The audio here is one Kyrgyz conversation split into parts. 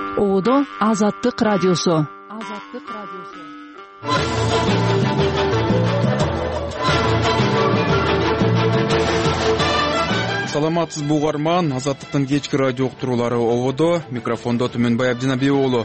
Ободо Азаттык радиосу. Саламатсызбы угарман, Азаттыктын кечки радио уктуруулары ободо, микрофондо Түмөнбай Абдинабиев уулу.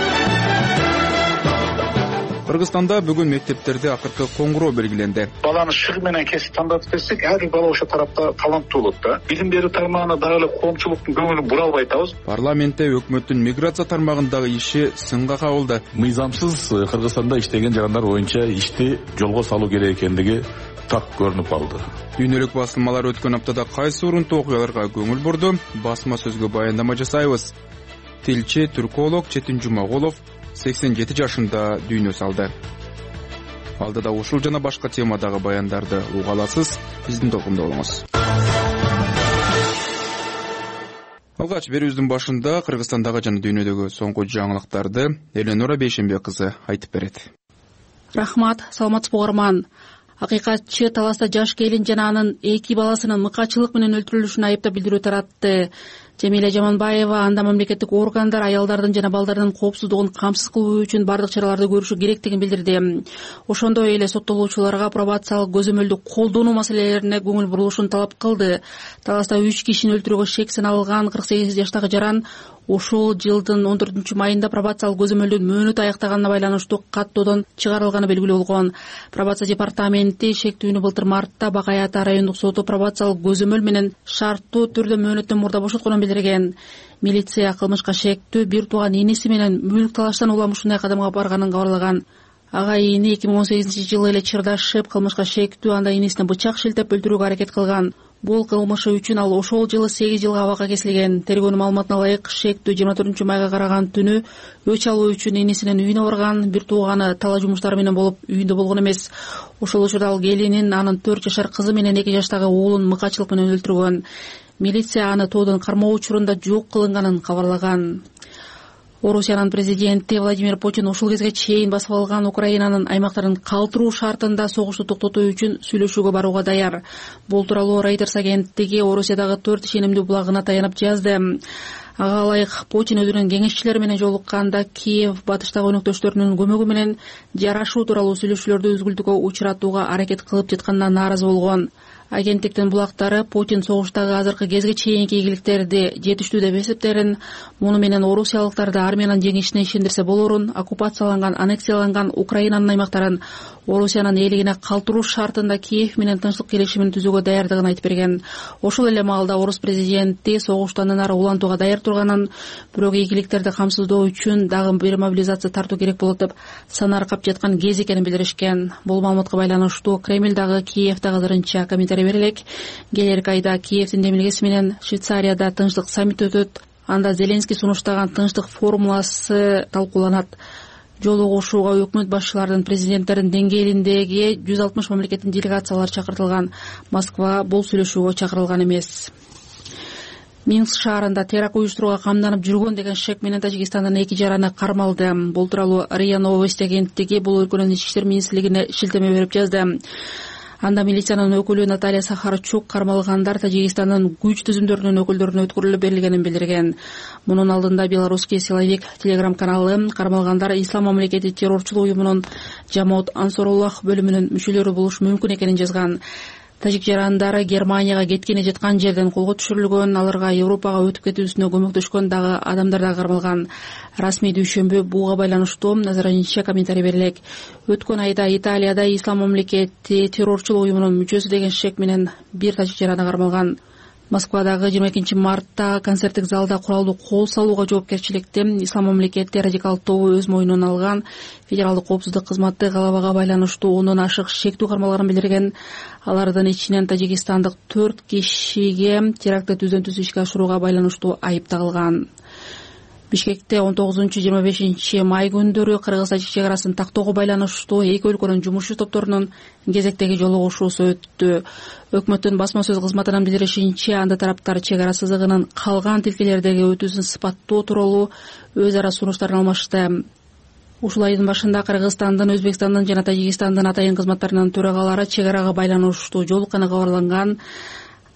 Кыргызстанда бүгүн мектептерде акыркы коңгуроо белгиленди. Баланы шыгы менен кесип тандап берсек, ар бир бала ошо тарапта таланттуу болот да. Билим берүү тармагына дагы эле коомчулуктун көңүлүн бура албай атабыз. Парламентте өкмөттүн миграция тармагындагы иши сынга кабылды. Мыйзамсыз Кыргызстанда иштеген жарандар боюнча ишти жолго салуу керек экендиги так көрүнүп калды. Дүйнөлүк басылмалар өткөн аптада кайсы урунтуу окуяларга көңүл бурду? Басма сөзгө баяндама жасайбыз. Тилчи түрколог Четин Жумагулов 87 жашында дүйнө салды. Алдыда ушул жана башка темадагы баяндарды уга аласыз. Биздин толкунда болуңуз. Алгач берүүбүздүн башында Кыргызстандагы жана дүйнөдөгү соңку жаңылыктарды Эленора Бейшембек кызы айтып берет. Рахмат, саламатсызбы угарман. Акыйкатчы Таласта жаш келин жана анын 2 баласынын мыкачылык менен өлтүрүлүшүн айыптап билдирүү таратты. Жамиля Жаманбаева анда мамлекеттик органдар аялдардын жана балдардын коопсуздугун камсыз кылуу үчүн бардык чараларды көрүшү керектигин билдирди. Ошондой эле соттолуучуларга пробациялык көзөмөлдү колдонуу маселелерине көңүл бурулушун талап кылды. Таласта 3 кишини өлтүрүүгө шек саналган 48 жаштагы жаран ушул жылдын 14-майында пробациялык көзөмөлдүн мөөнөтү аяктаганына байланыштуу каттоодон чыгарылганы белгилүү болгон. Пробация департаменти шектүүнү былтыр мартта Бакай Ата райондук соту пробациялык көзөмөл менен шарттуу түрдө мөөнөттөн мурда бошотконун билдирген. Милиция кылмышка шектүү бир тууган иниси менен мүлк талаштан улам ушундай кадамга барганын кабарлаган. Ага ини 2018-жылы эле чырдашып, кылмышка шектүү анда инисине бычак шилтеп өлтүрүүгө аракет кылган. Бул кылмышы үчүн ал ошол жылы 8 жылга абакка кесилген. Тергөөнүн маалыматына ылайык, шектүү 24-майга караган түнү өч алуу үчүн инисинин үйүнө барган. Бир тууганы талаа жумуштары менен болуп үйүндө болгон эмес. Ошол учурда ал келинин, анын 4 жашар кызы менен 2 жаштагы уулун мыкачылык менен өлтүргөн. Милиция аны тоодон кармоо учурунда жок кылынганын кабарлаган. Орусиянын президенти Владимир Путин ушул кезге чейин басып алган Украинанын аймактарын калтыруу шартында согушту токтотуу үчүн сүйлөшүүгө барууга даяр. Бул тууралуу Reuters агенттиги Орусиядагы 4 ишенимдүү булагына таянып жазды. Ага ылайык Путин өзүнүн кеңешчилери менен жолукканда Киев батыштагы өнөктөштөрүнүн көмөгү менен жарашуу тууралуу сүйлөшүүлөрдү үзгүлтүүгө учуратууга аракет кылып жатканына нааразы болгон. Агенттиктин булактары Путин согуштагы азыркы кезге чейинки ийгиликтерди жетиштүү деп эсептерин, муну менен орусиялыктарды армиянын жеңишине ишендирсе болорун, оккупацияланган, аннексияланган Украинанын аймактарын Орусиянын элигине калтыруу шартында Киев менен тынчтык келишимин түзүүгө даярдыгын айтып берген. Ошол эле маалда орус президенти согуштан ары улантууга даяр турганын, бирок ийгиликтерди камсыздоо үчүн дагы бир мобилизация тартуу керек болот деп санаркап жаткан кез экенин билдиришкен. Бул маалыматка байланыштуу Кремль дагы Киевте азырынча комментарий бере элек. Келерки айда Киевдин демилгеси менен Швейцарияда тынчтык саммити өтөт. Анда Зеленский сунуштаган тынчтык формуласы талкууланат. Жолугушууга өкмөт башчыларынын, президенттердин деңгээлиндеги 160 мамлекеттин делегациялары чакыртылган. Москва бул сүйлөшүүгө чакырылган эмес. Минск шаарында теракт уюштурууга камданып жүргөн деген шек менен Тажикстандын 2 жараны кармалды. Бул тууралуу РИА Новости агенттиги бул өлкөнүн ички иштер министрлигине шилтеме берип жазды. Анда милициянын өкүлү Наталья Сахарчук кармалгандар Тажикстандын күч түзүмдөрүнүн өкүлдөрүнө өткөрүлүп берилгенин билдирген. Мунун алдында белорусский силовик телеграм каналы кармалгандар Ислам мамлекети террорчулук уюмунун Жамаат Ансоруллах бөлүмүнүн мүчөлөрү болушу мүмкүн экенин жазган. Тажик жарандары Германияга кеткени жаткан жерден колго түшүрүлгөн, аларга Европага өтүп кетүүсүнө көмөктөшкөн дагы адамдар да кармалган. Расмий дүйшөмбү буга байланыштуу азырынча комментарий берилек. Өткөн айда Италияда Ислам мамлекети террорчулук уюмунун мүчөсү деген шек менен бир тажик жараны кармалган. Москвадагы 22 мартта концерттик залда куралдуу кол салууга жоопкерчиликти Ислам мамлекети радикал тобу өз мойнуна алган. Федералдык коопсуздук кызматы галабага байланыштуу 10дон ашык шектүү кармалганын билдирген. Алардын ичинен тажикстандык 4 кишиге терактты түздөн түз ишке ашырууга байланыштуу айып тагылган. Бишкекте 19-25 май күндөрү Кыргыз-Тажик чек арасын тактоого байланыштуу эки өлкөнүн жумушчу топторунун кезектеги жолугушуусу өттү. Өкмөттүн басма сөз кызматынын билдиришинче, анда тараптар чек ара сызыгынын калган тилкелердеги өтүүсүн сыпаттоо тууралуу өз ара сунуштарын алмашты. Ушул айдын башында Кыргызстандын, Өзбекстандын жана Тажикстандын атайын кызматтарынын төрагалары чек арага байланыштуу жолукканы кабарланган.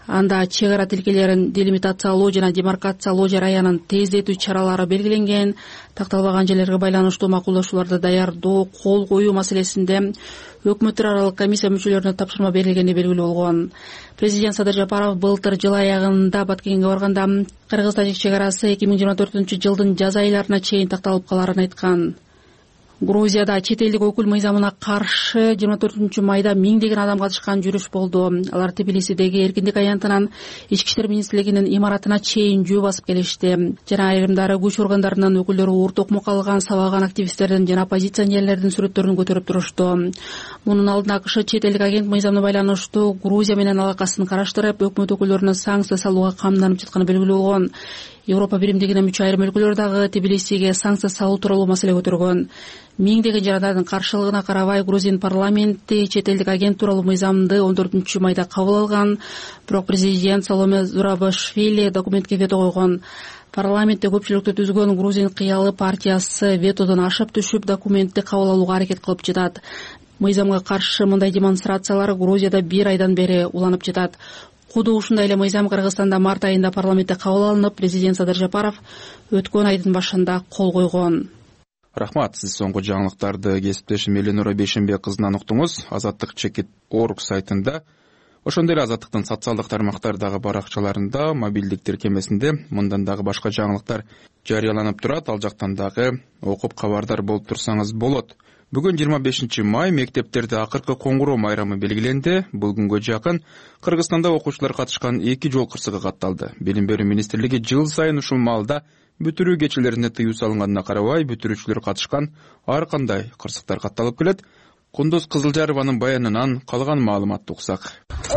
Анда чек ара тилкелерин делимитациялоо жана демаркациялоо жараянын тездетүү чаралары белгиленген. Такталбаган жерлерге байланыштуу макулдашууларды даярдоо, кол коюу маселесинде өкмөттөр аралык комиссия мүчөлөрүнө тапшырма берилгени белгилүү болгон. Президент Садыр Жапаров былтыр жыл аягында Баткенге барганда Кыргыз-Тажик чек арасы 2024-жылдын жаз айларына чейин такталып каларын айткан. Грузияда чет элдик өкүл мыйзамына каршы 24 майда миңдеген адам катышкан жүрүш болду. Алар Тбилисидеги Эркиндик аянтынан Ички иштер министрлигинин имаратына чейин жөө басып келишти. Жана айрымдары күч органдарынын өкүлдөрү уурток калган, сабаган активисттердин жана оппозиционерлердин сүрөттөрүн көтөрүп турушту. Мунун алдында АКШ чет элдик агент мыйзамына байланыштуу Грузия менен алакасын караштырып, өкмөт өкүлдөрүнө санкция салууга камданып жатканы белгилүү болгон. Европа биримдигине мүчө айрым өлкөлөр дагы Тбилисиге санкция салуу тууралуу маселе көтөргөн. Миңдеген жарандардын каршылыгына карабай Грузин парламенти чет элдик агент тууралуу мыйзамды 14 майда кабыл алган. Бирок президент Саломе Зурабашвили документке вето койгон. Парламентте көпчүлүктү түзгөн Грузин кыялы партиясы ветодон ашып түшүп документти кабыл алууга аракет кылып жатат. Мыйзамга каршы мындай демонстрациялар Грузияда 1 айдан бери уланып жатат. Куду ушундай эле мыйзам Кыргызстанда март айында парламентте кабыл алынып, президент Садыр Жапаров өткөн айдын башында кол койгон. Рахмат, сиз соңку жаңылыктарды кесиптешим Эленора Бейшенбек кызынан уктуңуз. Азаттык.org сайтында, ошондой эле Азаттыктын социалдык тармактардагы баракчаларында, мобилдик тиркемесинде мындан дагы башка жаңылыктар жарыяланып турат. Ал жактан дагы окуп кабардар болуп турсаңыз болот. Бүгүн 25 май мектептерде акыркы коңгуроо майрамы белгиленди. Бул күнгө жакын Кыргызстанда окуучулар катышкан 2 жол кырсыгы катталды. Билим берүү министрлиги жыл сайын ушул маалда бүтүрүү кечелерине тыюу салынганына карабай, бүтүрүүчүлөр катышкан ар кандай кырсыктар катталып келет. Кундуз Кызылжарованын баянынан калган маалыматты уксак.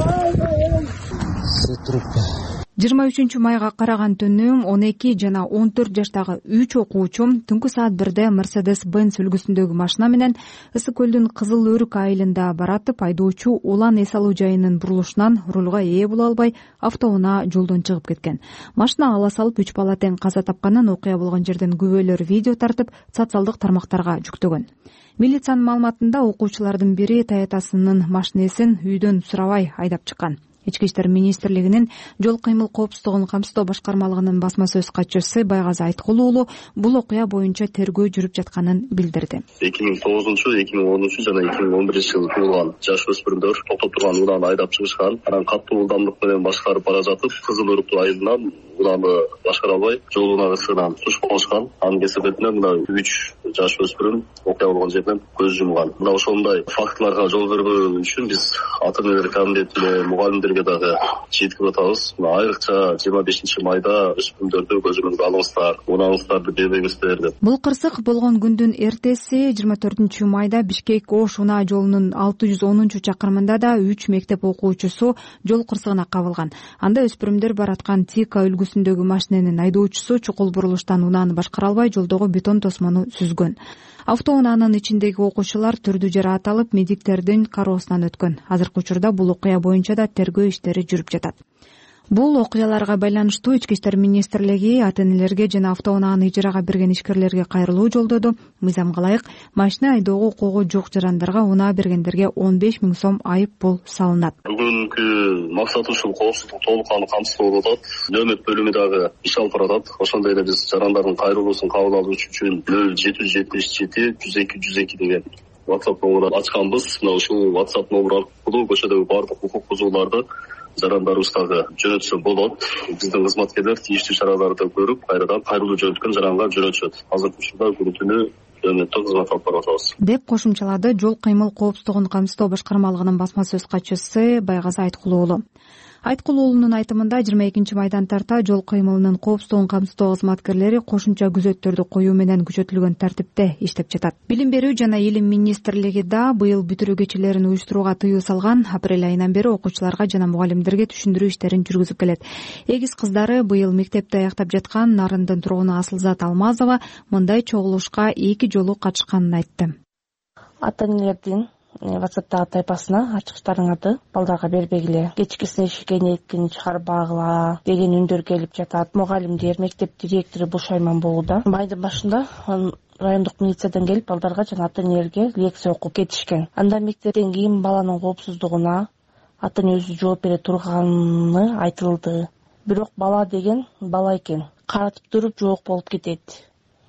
23 майга караган түнү 12 жана 14 жаштагы 3 окуучу түнкү саат 1де Mercedes-Benz үлгүсүндөгү машина менен Ысык көлдүн Кызыл Өрүк айылында баратып, айдоочу улан эс алуу жайынын бурулушунан рулга ээ боло албай, автоунаа жолдон чыгып кеткен. Машина ала салып 3 бала тең каза тапканын, окуя болгон жерден күбөлөр видео тартып, социалдык тармактарга жүктөгөн. Милициянын маалыматында окуучулардын бири таятасынын машинесин үйдөн сурабай айдап чыккан. Ички иштер министрлигинин жол кыймыл коопсуздугун камсыздоо башкармалыгынын басма сөз катчысы Байгазы Айткул уулу бул окуя боюнча тергөө жүрүп жатканын билдирди. 2009-2010 жана 2011 жылы туулган жаш өспүрүмдөр токтоп турган унааны айдап чыгышкан. Анан катуу ылдамдык менен башкарып бара жатып, Кызыл Өрүк айылынан унааны башкара албай, жол унаа кырсыгынан тушуп калышкан. Анын кесепетинен мына 3 жаш өспүрүм окуя болгон жерден көз жумган. Мына ошондой фактыларга жол бербөө үчүн биз ата-энелер комитетине, мугалимдерге дагы жеткирип атабыз. Айрыкча 25 майда өспүрүмдөрдү көзүңүзгө алыңыздар, унааңыздарды бербеңиздер деп. Бул кырсык болгон күндүн эртеси 24 майда Бишкек-Ош унаа жолунун 610-чакырымында да 3 мектеп окуучусу жол кырсыгына кабылган. Анда өспүрүмдөр бараткан Тика үлгүсүндөгү машиненин айдоочусу чукул бурулуштан унааны башкара албай жолдогу бетон тосмону сүзгөн. Автоунаанын ичиндеги окуучулар түрдүү жараат алып, медиктердин кароосунан өткөн. Азыркы учурда бул окуя боюнча да тергөө иштери жүрүп жатат. Бул окуяларга байланыштуу Ички иштер министрлиги ата-энелерге жана автоунааны ижарага берген ишкерлерге кайрылуу жолдоду. Мыйзамга ылайык машина айдоого укугу жок жарандарга унаа бергендерге 15 000 сом айып пул салынат. Бүгүнкү максат ушул коопсуздук толук камсыздоо болот. Нөмөт бөлүмү дагы иш алып барат. Ошондой эле биз жарандардын кайрылуусун кабыл алуу үчүн 0777 102 102 деген WhatsApp номерин ачканбыз. Мына ушул WhatsApp номер аркылуу көчөдөгү бардык укук бузууларды жарандарыбыздагы жөнөтсө болот. Биздин кызматкерлер тийиштүү чараларды көрүп, кайрадан кайрылуу жөнөткөн жаранга жөнөтүшөт. Азыркы учурда күнү түнү өмөттө кызмат алып барып атабыз. Деп кошумчалады жол кыймыл коопсуздугун камсыздоо башкармалыгынын басма сөз катчысы Байгазы Айткул уулу. Айткул уулунун айтымында 22 майдан тарта жол кыймылынын коопсуздугун камсыздоо кызматкерлери кошумча күзөттөрдү коюу менен күчөтүлгөн тартипте иштеп жатат. Билим берүү жана илим министрлиги да быйыл бүтүрүү кечелерин уюштурууга тыюу салган. Апрель айынан бери окуучуларга жана мугалимдерге түшүндүрүү иштерин жүргүзүп келет. Эгиз кыздары быйыл мектепти аяктап жаткан Нарындын тургуну Асылзат Алмазова мындай чогулушка 2 жолу катышканын айтты. Ата-энелердин WhatsApp'тагы тайпасына ачкычтардын аты балдарга бербегиле, кечкисине ишкени экин чыгарбагыла деген үндөр келип жатат. Мугалимдер, мектеп директору бушайман болууда. Майдын башында райондук милициядан келип балдарга жана ата-энелерге лекция окуп кетишкен. Анда мектептен кийин баланын коопсуздугуна, атын өзү жооп бере турганы айтылды. Бирок бала деген бала экен, каратып туруп жок болуп кетет.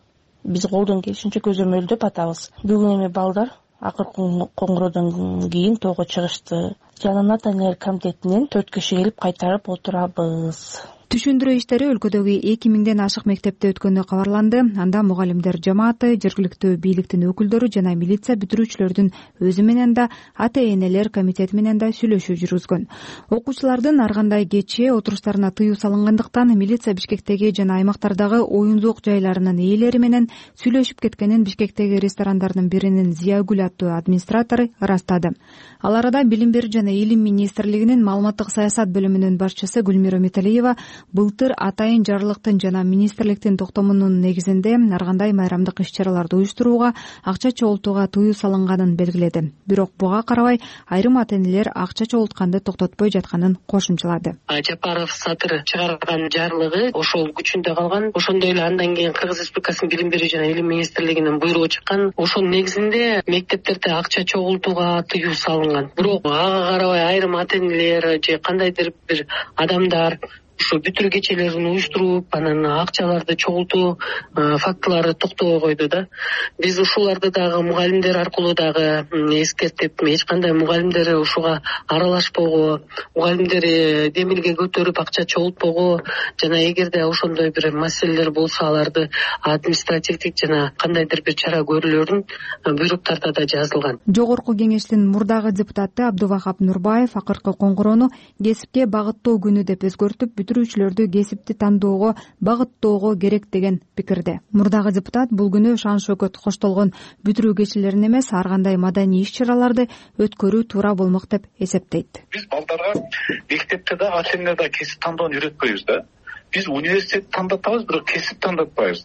Биз колдон келишинче көзөмөлдөп атабыз. Бүгүн эми балдар акыркы коңгуроодон кийин тоого чыгышты. Жанына ата-энелер комитетинен 4 киши келип кайтарып отурабыз. Түшүндүрүү иштери өлкөдөгү 2000ден ашык мектепте өткөнү кабарланды. Анда мугалимдер жамааты, жергиликтүү бийликтин өкүлдөрү жана милиция бүтүрүүчүлөрдүн өзү менен да ата-энелер комитети менен да сүйлөшүү жүргүзгөн. Окуучулардын ар кандай кечээ отуруштарына тыюу салынгандыктан милиция Бишкектеги жана аймактардагы оюн-зоок жайларынын ээлери менен сүйлөшүп кеткенин Бишкектеги ресторандардын биринин Зиягүл аттуу администратору ырастады. Ал арада Билим берүү жана Илим министрлигинин маалыматтык саясат бөлүмүнүн башчысы Гүлмира Металиева былтыр атайын жарлыктын жана министрликтин токтомунун негизинде ар кандай майрамдык иш-чараларды уюштурууга, акча чогултууга тыюу салынганын белгиледи. Бирок буга карабай айрым ата-энелер акча чогултканды токтотпой жатканын кошумчалады. Жапаров Сатыр чыгарган жарлыгы ошол күчүндө калган. Ошондой эле андан кийин Кыргыз Республикасынын Билим берүү жана Илим министрлигинин буйругу чыккан. Ошонун негизинде мектептерде акча чогултууга тыюу салынган. Бирок ага карабай айрым ата-энелер же кандайдыр бир адамдар ушу бүтүрүү кечелерин уюштуруп, анан акчаларды чогултуу фактылары токтобой койду да. Биз ушуларды дагы мугалимдер аркылуу дагы эскертип, эч кандай мугалимдер ушуга аралашпого, мугалимдер демилге көтөрүп акча чогултпого жана эгерде ошондой бир маселелер болсо аларды административдик жана кандайдыр бир чара көрүлөрүн буйруктарда да жазылган. Жогорку кеңештин мурдагы депутаты Абдувахап Нурбаев акыркы коңгуроону кесипке багыттоо күнү деп өзгөртүп, бүтүрүүчүлөрдү кесипти тандоого багыттоого керек деген пикирде. Мурдагы депутат бул күнү шан шөкөт коштолгон бүтүрүү кечелерин эмес, ар кандай маданий иш-чараларды өткөрүү туура болмок деп эсептейт. Биз балдарга мектепте да ата-энелер да кесип тандоону үйрөтпөйбүз да. Биз университет тандатабыз, бирок кесип тандатпайбыз.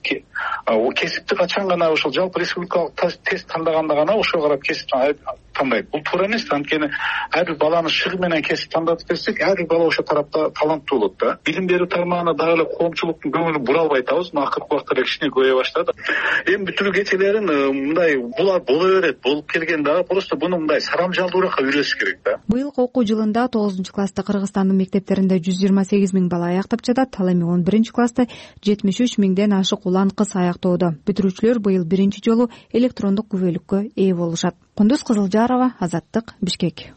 Кесипти качан гана ошол жалпы республикалык тест тандаганда гана ошого карап кесип тандайт. Бул туура эмес. Анткени ар бир баланы шыгы менен кесип тандатып берсек, ар бир бала ошол тарапта таланттуу болот да. Билим берүү тармагына дагы эле коомчулуктун көңүлүн бура албай атабыз. Акыркы убакта эле кичине көбөйө баштады. Эми бүтүрүү кечелерин мындай булар боло берет, болуп келген дагы просто буну мындай сарамжалдуураак үйрөтүш керек да. Быйыл окуу жылында 9-класста Кыргызстандын мектептеринде 128 000 бала аяктап жатат. Ал эми 11-класста 73 000ден ашык улан кыз аяктоодо. Бүтүрүүчүлөр быйыл биринчи жолу электрондук күбөлүккө ээ болушат. Кундуз Кызылжарова, Азаттык, Бишкек.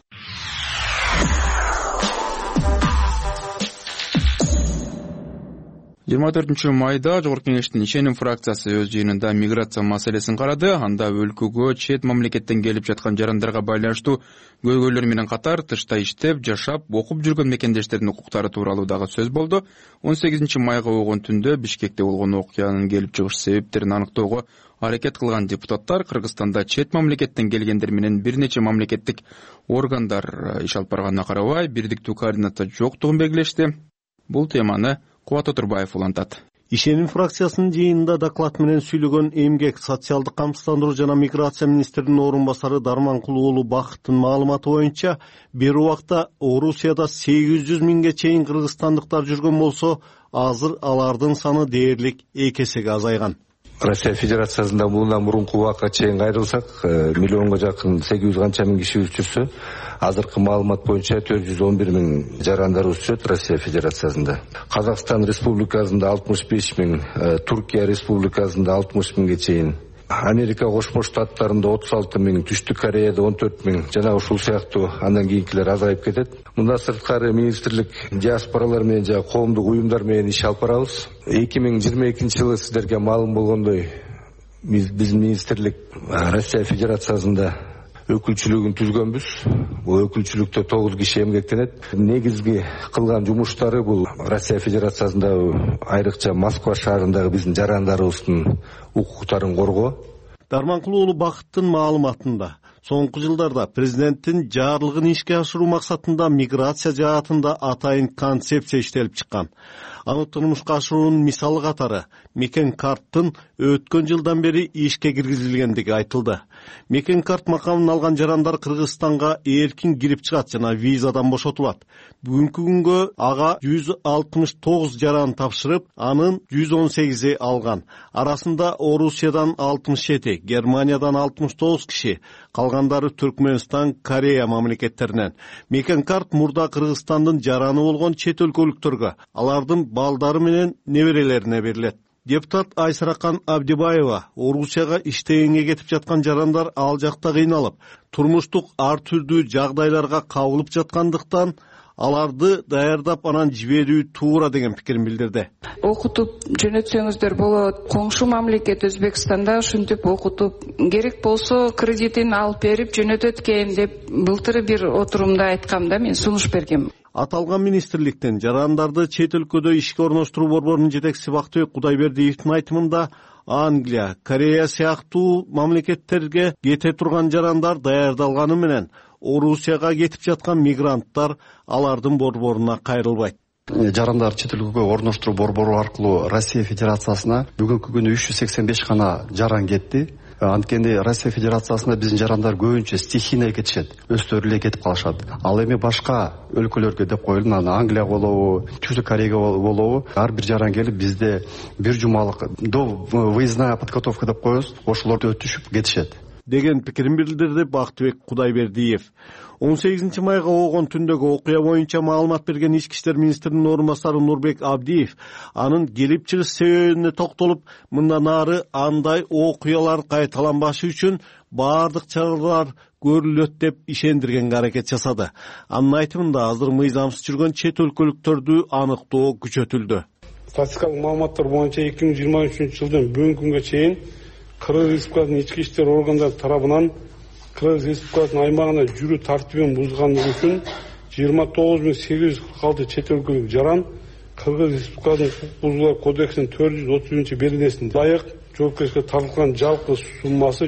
24 майда Жогорку Кеңештин ишеним фракциясы өз жыйынында миграция маселесин карады. Анда өлкөгө чет мамлекеттен келип жаткан жарандарга байланыштуу көйгөйлөр менен катар тышта иштеп, жашап, окуп жүргөн мекендештердин укуктары тууралуу дагы сөз болду. 18 майга болгон түндө Бишкекте болгон окуянын келип чыгыш себептерин аныктоого аракет кылган депутаттар Кыргызстанда чет мамлекеттен келгендер менен бир нече мамлекеттик органдар иш алып барганына карабай бирдиктүү координат жоктугун белгилешти. Бул теманы Кубат Отурбаев улантат. Ишеним фракциясынын жыйынында доклад менен сүйлөгөн эмгек, социалдык камсыздандыруу жана миграция министринин орун басары Дарманкул уулу Бакыттын маалыматы боюнча, бир убакта Орусияда 800 000ге чейин кыргызстандыктар жүргөн болсо, азыр алардын саны дээрлик 2 эсеге азайган. Россия Федерациясында мындан мурунку убакка чейин кайрылсак, миллионго жакын 800 канча миң киши жүрсө, азыркы маалымат боюнча 411 000 жарандарыбыз жүрөт Россия Федерациясында. Казакстан Республикасында 65 000, Туркия Республикасында 60 000ге чейин, Америка Кошмо Штаттарында 36 000, Түштүк Кореяда 14 000, жана ушул сыяктуу андан кийинкилер азайып кетет. Мында сырткары министрлик диаспоралар менен жана коомдук уюмдар менен иш алып барабыз. 2022 жылы сиздерге маалым болгондой, биздин министрлик Россия Федерациясында өкүлчүлүгүн түзгөнбүз. Бул өкүлчүлүктө 9 киши эмгектенет. Негизги кылган жумуштары бул Россия Федерациясында айрыкча Москва шаарындагы биздин жарандарыбыздын укуктарын коргоо. Дарманкул уулу Бакыттын маалыматында соңку жылдарда президенттин жарлыгын ишке ашыруу максатында миграция жаатында атайын концепция иштелип чыккан. Аны турмушка ашыруунун мисалы катары мекен карттын өткөн жылдан бери ишке киргизилгендиги айтылды. Мекен карт макамын алган жарандар Кыргызстанга эркин кирип чыгат жана визадан бошотулат. Бүгүнкү күнгө ага 169 жаран тапшырып, анын 118 алган. Арасында Орусиядан 67, Германиядан 69 киши, калган калгандары Түркмөнстан, Корея мамлекеттеринен. Мекен карт мурда Кыргызстандын жараны болгон чет өлкөлүктөргө, алардын балдары менен неберелерине берилет. Депутат Айсаракан Абдибаева Орусияга иштегенге кетип жаткан жарандар ал жакта кыйналып, турмуштук ар түрдүү жагдайларга кабылып жаткандыктан аларды даярдап анан жиберүү туура деген пикирин билдирди. Окутуп жөнөтсөңүздөр болот. Коңшу мамлекет Өзбекстанда ушинтип окутуп, керек болсо кредитин алып берип жөнөтөт экен деп былтыр бир отурумда айткам да, мен сунуш бергем. Аталган министрликтен жарандарды чет өлкөдө ишке орноштуруу борборунун жетекчиси Бактыбек Кудайбердиевдин айтымында Англия, Корея сыяктуу мамлекеттерге кете турган жарандар даярдалганы менен Орусияга кетип жаткан мигранттар алардын борборуна кайрылбайт. Жарандар чет өлкөгө орноштуруу борбору аркылуу Россия Федерациясына бүгүнкү күнү 385 гана жаран кетти. Анткени Россия Федерациясына биздин жарандар көбүнчө стихийно кетишет, өздөрү эле кетип калышат. Ал эми башка өлкөлөргө деп коелу, Англия болобу, Түштүк Кореяга болобу, ар бир жаран келип бизде бир жумалык до выездная подготовка деп коебуз, ошолорду өтүшүп кетишет деген пикирин билдирди Бактыбек Кудайбердиев. 18 майга болгон түндөгү окуя боюнча маалымат берген Ички иштер министринин орун басары Нурбек Абдиев анын келип чыгыш себебине токтолуп, мындан ары андай окуялар кайталанбашы үчүн баардык чаралар көрүлөт деп ишендиргенге аракет жасады. Анын айтымында азыр мыйзамсыз жүргөн чет өлкөлүктөрдү аныктоо күчөтүлдү. Статистикалык маалыматтар боюнча 2023 жылдын бүгүнкү күнгө чейин Кыргыз Республикасынын ички иштер органдары тарабынан Кыргыз Республикасынын аймагына жүрүү тартибин бузганлыгы үчүн 29846 чет өлкөлүк жаран Кыргыз Республикасынын укук бузуулар кодексинин 430-беренесинде ылайык жоопкерчиликке тартылган жалпы суммасы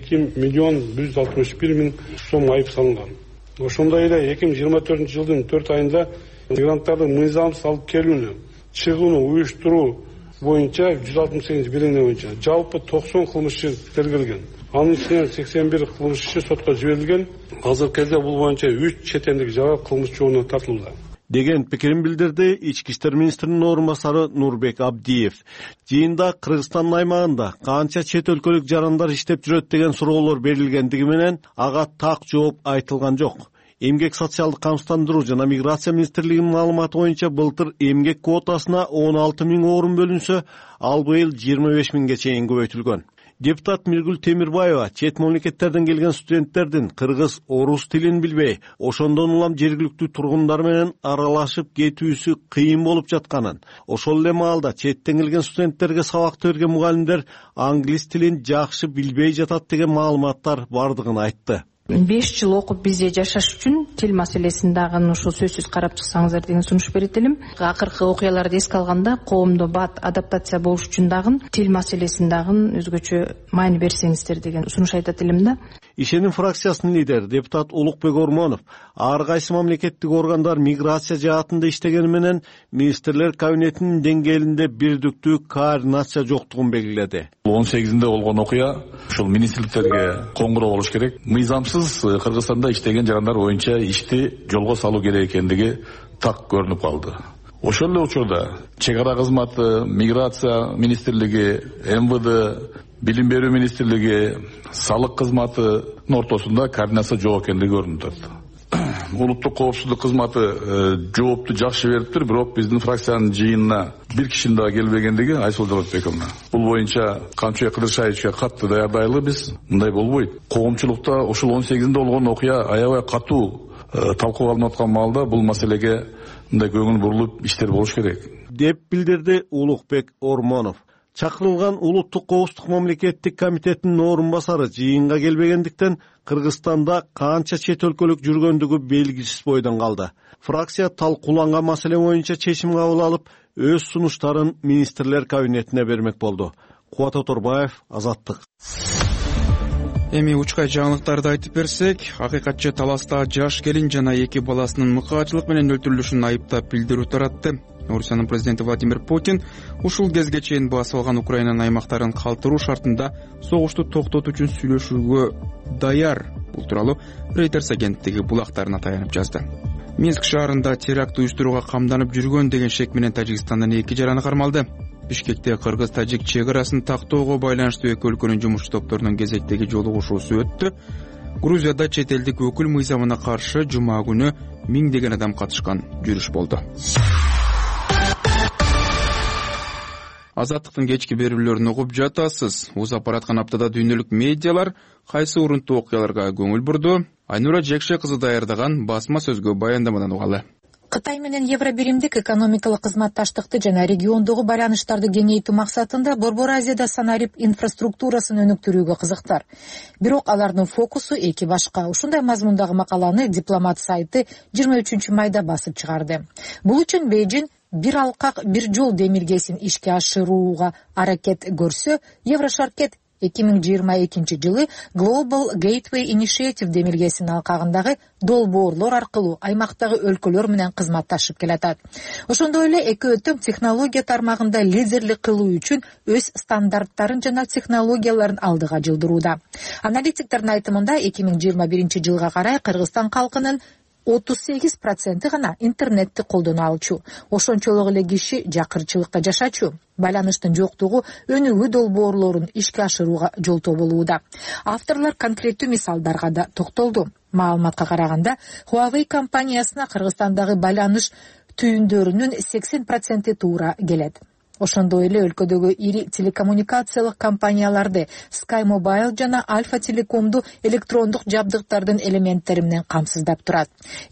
102.161.000 сом айып салынган. Ошондой эле 2024 жылдын 4 айында мигранттардын мыйзамсыз алып келүүнү, чыгууну уюштуруу боюнча 168 берене боюнча жалпы 90 кылмышчы тергелген. Анын ичинен 81 кылмышчы сотко жиберилген. Азыркы кезде бул боюнча 3 чет элдик жара кылмыш жообуна тартылды деген пикирин билдирди Ички иштер министринин орун басары Нурбек Абдиев. Жыйында Кыргызстандын аймагында канча чет өлкөлүк жарандар иштеп жүрөт деген суроолор берилгендиги менен ага так жооп айтылган жок. Эмгек социалдык камсыздандыруу жана миграция министрлигинин маалыматы боюнча былтыр эмгек квотасына 16.000 орун бөлүнсө, ал быйыл 25.000ге чейин көбөйтүлгөн. Депутат Миргүл Темирбаева чет мамлекеттерден келген студенттердин кыргыз, орус тилин билбей, ошондон улам жергиликтүү тургундар менен аралашып кетүүсү кыйын болуп жатканын, ошол эле маалда четтен келген студенттерге сабакты берген мугалимдер англис тилин жакшы билбей жатат деген маалыматтар бардыгын айтты. 5 жыл окуп бизде жашаш үчүн тил маселесин дагы ушул сөзсүз карап чыксаңыздар деген сунуш берет элем. Акыркы окуяларды эске алганда коомдо бат адаптация болуш үчүн дагы тил маселесин дагы өзгөчө маани берсеңиздер деген сунуш айтат элем да. Ишеним фракциясынын лидери депутат Улукбек Ормонов ар кайсы мамлекеттик органдар миграция жаатында иштегени менен министрлер кабинетинин деңгээлинде бирдиктүү координация жоктугун белгиледи. 18-нде болгон окуя ушул министрликтерге коңгуроо болуш керек. Мыйзамсыз Кыргызстанда иштеген жарандар боюнча ишти жолго салуу керек экендиги так көрүнүп калды. Ошол эле учурда чек ара кызматы, миграция министрлиги, МВД, билим берүү министрлиги, салык кызматынын ортосунда координация жок экендиги көрүнүп турат. Улуттук коопсуздук кызматы жоопту жакшы бериптир, бирок биздин фракциянын жыйынына бир кишинин дагы келбегендиги Айсул Жолотбековна. Бул боюнча Камчыбек Кыдыршаевичке катты даярдайлы биз. Мындай болбойт. Коомчулукта ушул 18-нде болгон окуя аябай катуу талкууга алынып аткан маалда бул маселеге мындай көңүл бурулуп иштер болуш керек деп билдирди Улукбек Ормонов. Чакырылган Улуттук коопсуздук мамлекеттик комитетинин орун басары жыйынга келбегендиктен Кыргызстанда канча чет өлкөлүк жүргөндүгү белгисиз бойдон калды. Фракция талкууланган маселе боюнча чечим кабыл алып, өз сунуштарын министрлер кабинетине бермек болду. Кубат Оторбаев, Азаттык. Эми учкай жаңылыктарды айтып берсек, акыйкатчы таласта жаш келин жана 2 баласынын мыкаачылык менен өлтүрүлүшүн айыптап билдирүү таратты. Орусиянын президенти Владимир Путин ушул кезге чейин басып алган Украинанын аймактарын калтыруу шартында согушту токтотуу үчүн сүйлөшүүгө даяр. Бул тууралуу Reuters агенттиги булактарына таянып жазды. Минск шаарында теракт уюштурууга камданып жүргөн деген шек менен Тажикстандын 2 жараны кармалды. Бишкекте кыргыз-тажик чек арасын тактоого байланыштуу эки өлкөнүн жумушчу топторунун кезектеги жолугушуусу өттү. Грузияда чет элдик өкүл мыйзамына каршы жума күнү миңдеген адам катышкан жүрүш болду. Азаттыктын кечки берүүлөрүн угуп жатасыз. Узап бараткан аптада дүйнөлүк медиалар кайсы урунтуу окуяларга көңүл бурду? Айнура Жекше кызы даярдаган басма сөзгө баяндамадан угалы. Кытай менен Евробиримдик экономикалык кызматташтыкты жана региондогу байланыштарды кеңейтүү максатында Борбор Азияда санарип инфраструктурасын өнүктүрүүгө кызыктар. Бирок алардын фокусу эки башка. Ушундай мазмундагы макаланы Дипломат сайты 23-майда басып чыгарды. Бул үчүн Бейжин бир алкак, бир жол демилгесин ишке ашырууга аракет көрсө, Еврошаркет 2022 жылы Global Gateway Initiative демилгесинин алкагындагы долбоорлор аркылуу аймактагы өлкөлөр менен кызматташып келатат. Ошондой эле эки өтөм технология тармагында лидерлик кылуу үчүн өз стандарттарын жана технологияларын алдыга жылдырууда. Аналитиктердин айтымында 2021 жылга карай Кыргызстан калкынын 38% гана интернетти колдоно алчу. Ошончолук эле киши жакырчылыкта жашачу. Байланыштын жоктугу өнүгүү долбоорлорун ишке ашырууга жолтоо болууда. Авторлор конкреттүү мисалдарга да токтолду. Маалыматка караганда, Huawei компаниясына Кыргызстандагы байланыш түйүндөрүнүн 80% туура келет. Ошондой эле өлкөдөгү ири телекоммуникациялык компанияларды Sky Mobile жана Alfa Telecom'ду электрондук жабдыктардын элементтери менен камсыздап турат.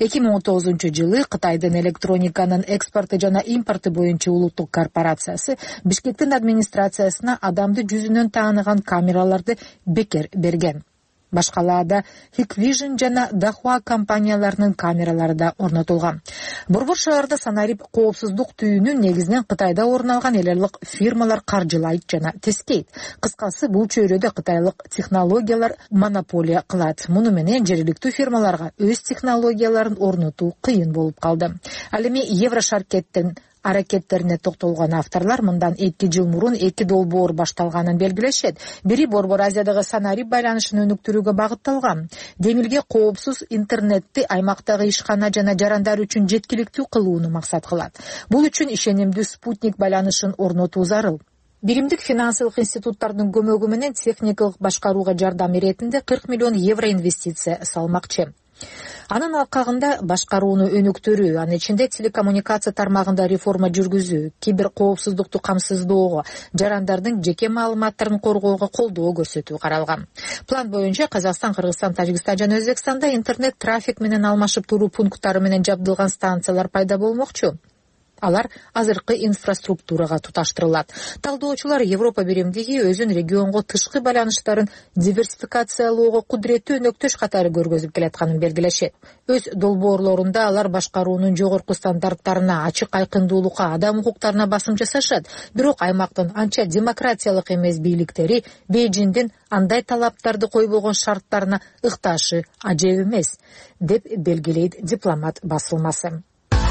2019 жылы Кытайдын электрониканын экспорту жана импорту боюнча улуттук корпорациясы Бишкектин администрациясына адамды жүзүнөн тааныган камераларды бекер берген. Башкаларда Hikvision жана Dahua компанияларынын камералары да орнотулган. Борбор шаарда санарип коопсуздук түйүнүн негизинен Кытайда орун алган эл аралык фирмалар каржылайт жана тескейт. Кыскасы бул чөйрөдө кытайлык технологиялар монополия кылат. Муну менен жергиликтүү фирмаларга өз технологияларын орнотуу кыйын болуп калды. Ал эми Еврошаркеттин аракеттерине токтолгон авторлор мындан 2 жыл мурун 2 долбоор башталганын белгилешет. Бири Борбор Азиядагы санарип байланышын өнүктүрүүгө багытталган. Демилге коопсуз интернетти аймактагы ишкана жана жарандар үчүн жеткиликтүү кылууну максат кылат. Бул үчүн ишенимдүү спутник байланышын орнотуу зарыл. Биримдик финансылык институттардын көмөгү менен техникалык башкарууга жардам иретинде 40 миллион евро инвестиция салмакчы. Анын алкагында башкарууну өнүктүрүү, анын ичинде телекоммуникация тармагында реформа жүргүзүү, кибер коопсуздукту камсыздоого, жарандардын жеке маалыматтарын коргоого колдоо көрсөтүү каралган. План боюнча Казакстан, Кыргызстан, Тажикстан жана Өзбекстанда интернет трафик менен алмашып туруу пункттары менен жабдылган станциялар пайда болмокчу. Алар азыркы инфраструктурага туташтырылат. Талдоочулар Европа биримдиги өзүн регионго тышкы байланыштарын диверсификациялоого кудуреттүү өнөктөш катары көргөзүп келатканын белгилешет. Өз долбоорлорунда алар башкаруунун жогорку стандарттарына, ачык айкындуулукка, адам укуктарына басым жасашат. Бирок аймактын анча демократиялык эмес бийликтери Бейжиңдин андай талаптарды койбогон шарттарына ыкташы ажеп эмес, деп белгилейт Дипломат басылмасы.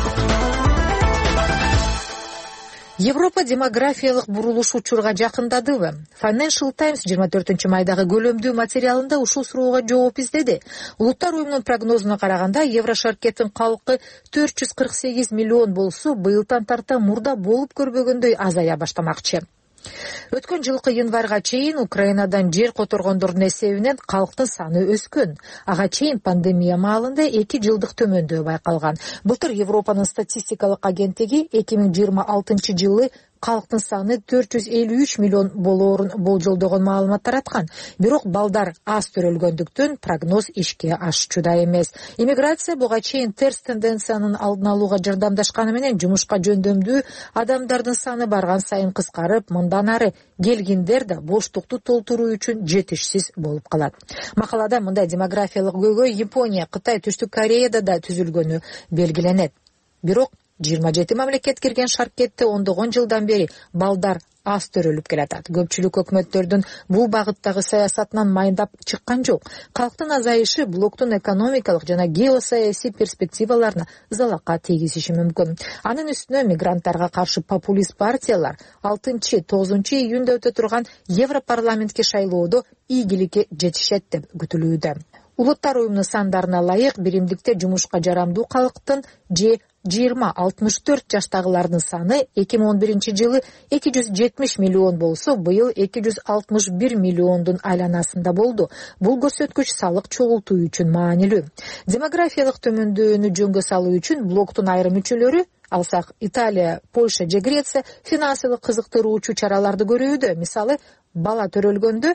Европа демографиялык бурулуш учурга жакындадыбы? Financial Times 24-майдагы көлөмдүү материалында ушул суроого жооп издеди. Улуттар уюмунун прогнозуна караганда, Еврошаркеттин калкы 448 миллион болсо, быйылдан тарта мурда болуп көрбөгөндөй азая баштамакчы. Өткөн жылкы январга чейин Украинадан жер которгондордун эсебинен калктын саны өскөн. Ага чейин пандемия маалында 2 жылдык төмөндөө байкалган. Былтыр Европанын статистикалык агенттиги 2026 жылы калктын саны 453 миллион болоорун болжолдогон маалымат тараткан. Бирок балдар аз төрөлгөндүктөн прогноз ишке ашчуда эмес. Иммиграция буга чейин терс тенденциянын алдын алууга жардамдашканы менен жумушка жөндөмдүү адамдардын саны барган сайын кыскарып, мындан ары келгиндер да боштукту толтуруу үчүн жетишсиз болуп калат. Макалада мындай демографиялык көйгөй Япония, Кытай, Түштүк Кореяда да түзүлгөнү белгиленет. Бирок 27 мамлекет кирген шаркетте ондогон жылдан бери балдар аз төрөлүп келатат. Көпчүлүк өкмөттөрдүн бул багыттагы саясатынан майдап чыккан жок. Калктын азайышы блоктун экономикалык жана геосаясий перспективаларына залакка тийгизиши мүмкүн. Анын үстүнө мигранттарга каршы популист партиялар 6-9 июнда өтө турган Европарламентке шайлоодо ийгиликке жетишет деп күтүлүүдө. Улуттар уюмунун сандарына ылайык биримдикте жумушка жарамдуу калктын же 20-64 жаштагылардын саны 2011 270 миллион болсо, быйыл 261 миллиондун айланасында болду. Бул көрсөткүч салык чогултуу үчүн маанилүү. Демографиялык төмөндөөнү жөнгө салуу үчүн блоктун айрым мүчөлөрү, алсак Италия, Польша же Греция финансылык кызыктыруучу чараларды көрүүдө. Мисалы, бала төрөлгөндө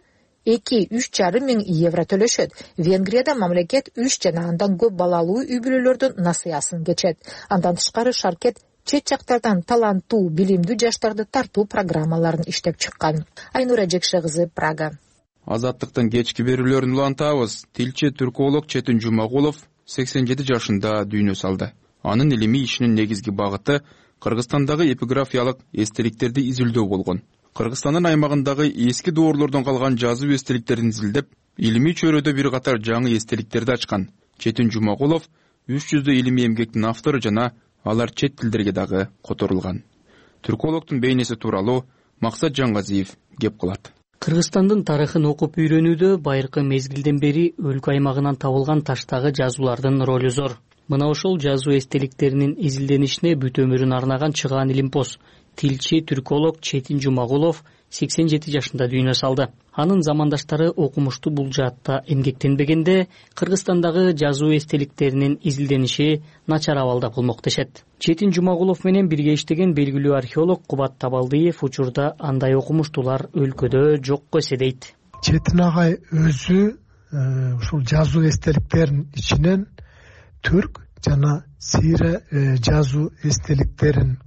2-3,5 миң евро төлөшөт. Венгрияда мамлекет 3 жана андан көп балалуу үй-бүлөлөрдүн насыясын кечет. Андан тышкары Шаркет чет жактардан таланттуу, билимдүү жаштарды тартуу программаларын иштеп чыккан. Айнура Жекше кызы, Прага. Азаттыктын кечки берүүлөрүн улантабыз. Тилчи түрколог Четин Жумагулов 87 жашында дүйнө салды. Анын илимий ишинин негизги багыты Кыргызстандагы эпиграфиялык эстеликтерди изилдөө болгон. Кыргызстандын аймагындагы эски доорлордон калган жазуу эстеликтерин изилдеп, илимий чөйрөдө бир катар жаңы эстеликтерди ачкан. Четин Жумагулов 300 илимий эмгектин автору жана алар чет тилдерге дагы которулган. Түркологдун бейнеси тууралуу Максат Жаңгазиев кеп кылат. Кыргызстандын тарыхын окуп үйрөнүүдө байыркы мезгилден бери өлкө аймагынан табылган таштагы жазуулардын ролу зор. Мына ошол жазуу эстеликтеринин изилденишине бүт өмүрүн арнаган чыгаан илимпоз тилчи түрколог Четин Жумагулов 87 жашында дүйнө салды. Анын замандаштары окумуштуу бул жаатта эмгектенбегенде, Кыргызстандагы жазуу эстеликтеринин изилдениши начар абалда болмок дешет. Четин Жумагулов менен бирге иштеген белгилүү археолог Кубат Табалдиев учурда андай окумуштуулар өлкөдө жокко эсе дейт. Четин агай өзү ушул жазуу эстеликтеринин ичинен түрк жана сийре жазуу эстеликтеринин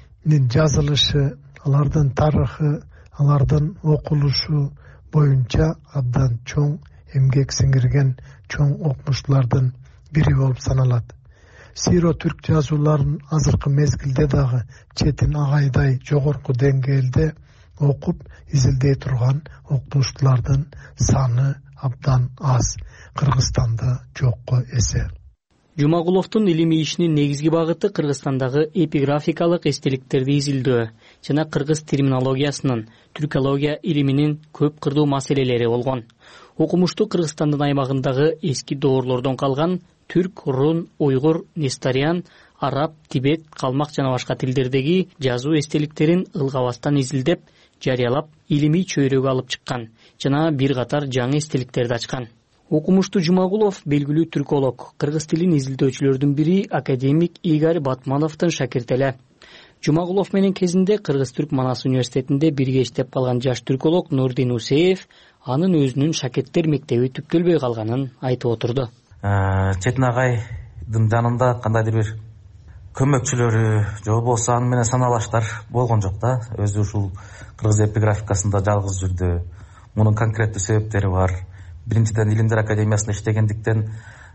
жазылышы, алардын тарыхы, алардын окулушу боюнча абдан чоң эмгек сиңирген чоң окумуштуулардын бири болуп саналат. Сийро түрк жазууларын азыркы мезгилде дагы Четин агайдай жогорку деңгээлде окуп изилдей турган окумуштуулардын саны абдан аз. Кыргызстанда жокко эсе. Жумагуловдун илимий ишинин негизги багыты Кыргызстандагы эпиграфикалык эстеликтерди изилдөө жана кыргыз терминологиясынын, түркология илиминин көп кырдуу маселелери болгон. Окумуштуу Кыргызстандын аймагындагы эски доорлордон калган түрк, рун, уйгур, несториан, араб, тибет, калмак жана башка тилдердеги жазуу эстеликтерин ылгабастан изилдеп, жарыялап, илимий чөйрөгө алып чыккан жана бир катар жаңы эстеликтерди ачкан. Окумуштуу Жумагулов белгилүү түрколог, кыргыз тилин изилдөөчүлөрдүн бири академик Игорь Батмановдун шакирти эле. Жумагулов менен кезинде Кыргыз-Түрк Манас университетинде бирге иштеп калган жаш түрколог Нурдин Усеев анын өзүнүн шакирттер мектеби түптөлбөй калганын айтып отурду. Четин агайдын жанында кандайдыр бир көмөкчүлөрү же болбосо аны менен саналаштар болгон жок да. Өзү ушул кыргыз эпиграфикасында жалгыз жүрдү. Мунун конкреттүү себептери бар. Биринчиден Илимдер академиясында иштегендиктен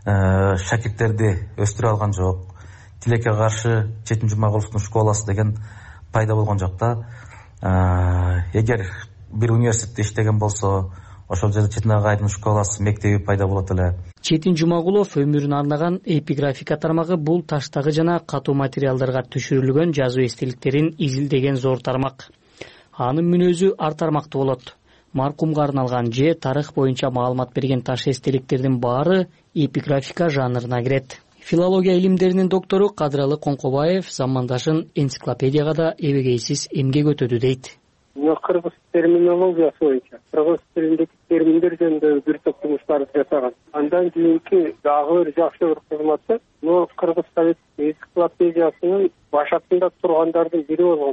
шакирттерди өстүрө алган жок. Тилекке каршы Четин Жумагуловдун школасы деген пайда болгон жок да. Эгер бир университетте иштеген болсо, ошол жерде Четин агайдын школасы, мектеби пайда болот эле. Четин Жумагулов өмүрүн арнаган эпиграфика тармагы бул таштагы жана катуу материалдарга түшүрүлгөн жазуу эстеликтерин изилдеген зор тармак. Анын мүнөзү ар тармактуу болот. Маркумга арналган же тарых боюнча маалымат берген таш эстеликтердин баары эпиграфика жанрына кирет. Филология илимдеринин доктору Кадыралы Коңкобаев замандашын энциклопедияга да эбегейсиз эмгек өтөдү дейт. Кыргыз терминологиясы боюнча кыргыз тилиндеги терминдер жөнүндө бир топ жумуштарды жасаган. Андан кийинки дагы бир жакшы бир кызматы Кыргыз совет энциклопедиясынын башатында тургандардын бири болгон.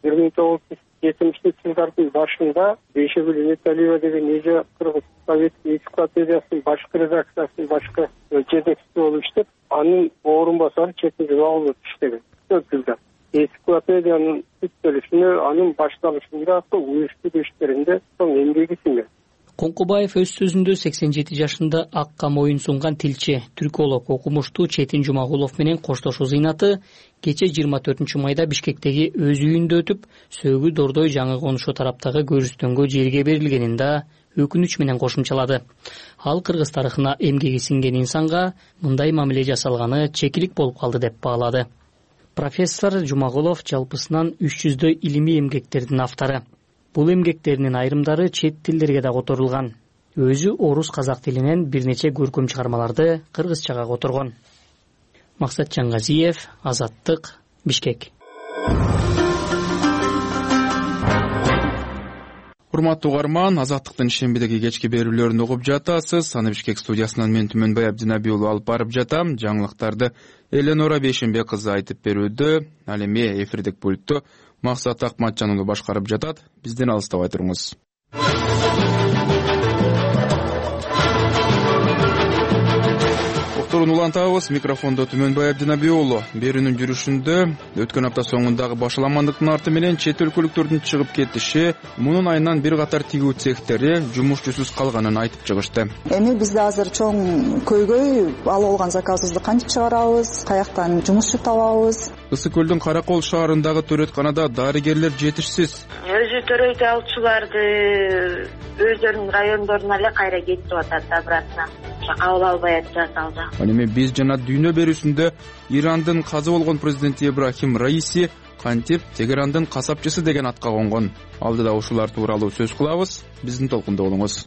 1970-жылдардын башында Бейшегүл Үмүталиева деген эже Кыргыз совет энциклопедиясынын башкы редакциясынын башкы жетекчиси болуп иштеп, анын орун басары Четин Жумагулов иштеген. Көп жылдар. Энциклопедиянын түптөлүшүнө, анын башталышында уюштуруу иштеринде чоң эмгеги сиңген. Коңкобаев өз сөзүндө 87 жашында акка моюн сунган тилчи, түрколог, окумуштуу Четин Жумагулов менен коштошуу зыйнаты кече 24 майда Бишкектеги өз үйүндө өтүп, Сөөгү Дордой жаңы конушу тараптагы көрүстөнгө жерге берилгенин да өкүнүч менен кошумчалады. Ал кыргыз тарыхына эмгеги сиңген инсанга мындай мамиле жасалганы чекилик болуп калды деп баалады. Профессор Жумагулов жалпысынан 300 илимий эмгектердин автору. Бул эмгектеринин айрымдары чет тилдерге да которулган. Өзү орус казак тилинен бир нече көркөм чыгармаларды кыргызчага которгон. Максат Жаңгазиев, Азаттык, Бишкек. Урматтуу угарман, Азаттыктын шембидеги кечки берүүлөрүн угуп жатасыз. Аны Бишкек студиясынан мен Түмөнбай Абдинабий уулу алып барып жатам. Жаңылыктарды Эленора Бейшенбек кызы айтып берүүдө. Ал эми эфирдик пультту Максат Акматжан уулу башкарып жатат. Бизден алыстабай туруңуз. Уктурууну улантабыз. Микрофондо Түмөнбай Абдинабий уулу. Берүүнүн жүрүшүндө өткөн апта соңундагы башаламандыктын арты менен чет өлкөлүктөрдүн чыгып кетиши, мунун айынан бир катар тигүү цехтери жумушчусуз калганын айтып чыгышты. Эми бизде азыр чоң көйгөй, алып алган заказыбызды кантип чыгарабыз, каяктан жумушчу табабыз? Ысык көлдүн Каракол шаарындагы төрөтканада дарыгерлер жетишсиз. Өзү төрөйт алчуларды өздөрүнүн райондоруна эле кайра кетип атат обратно. Кабыл албай атышат алда. Ал эми биз жана дүйнө берүүсүндө Ирандын казы болгон президенти Ибрахим Раиси кантип Тегерандын касапчысы деген атка конгон. Алдыда ушулар тууралуу сөз кылабыз. Биздин толкунда болуңуз.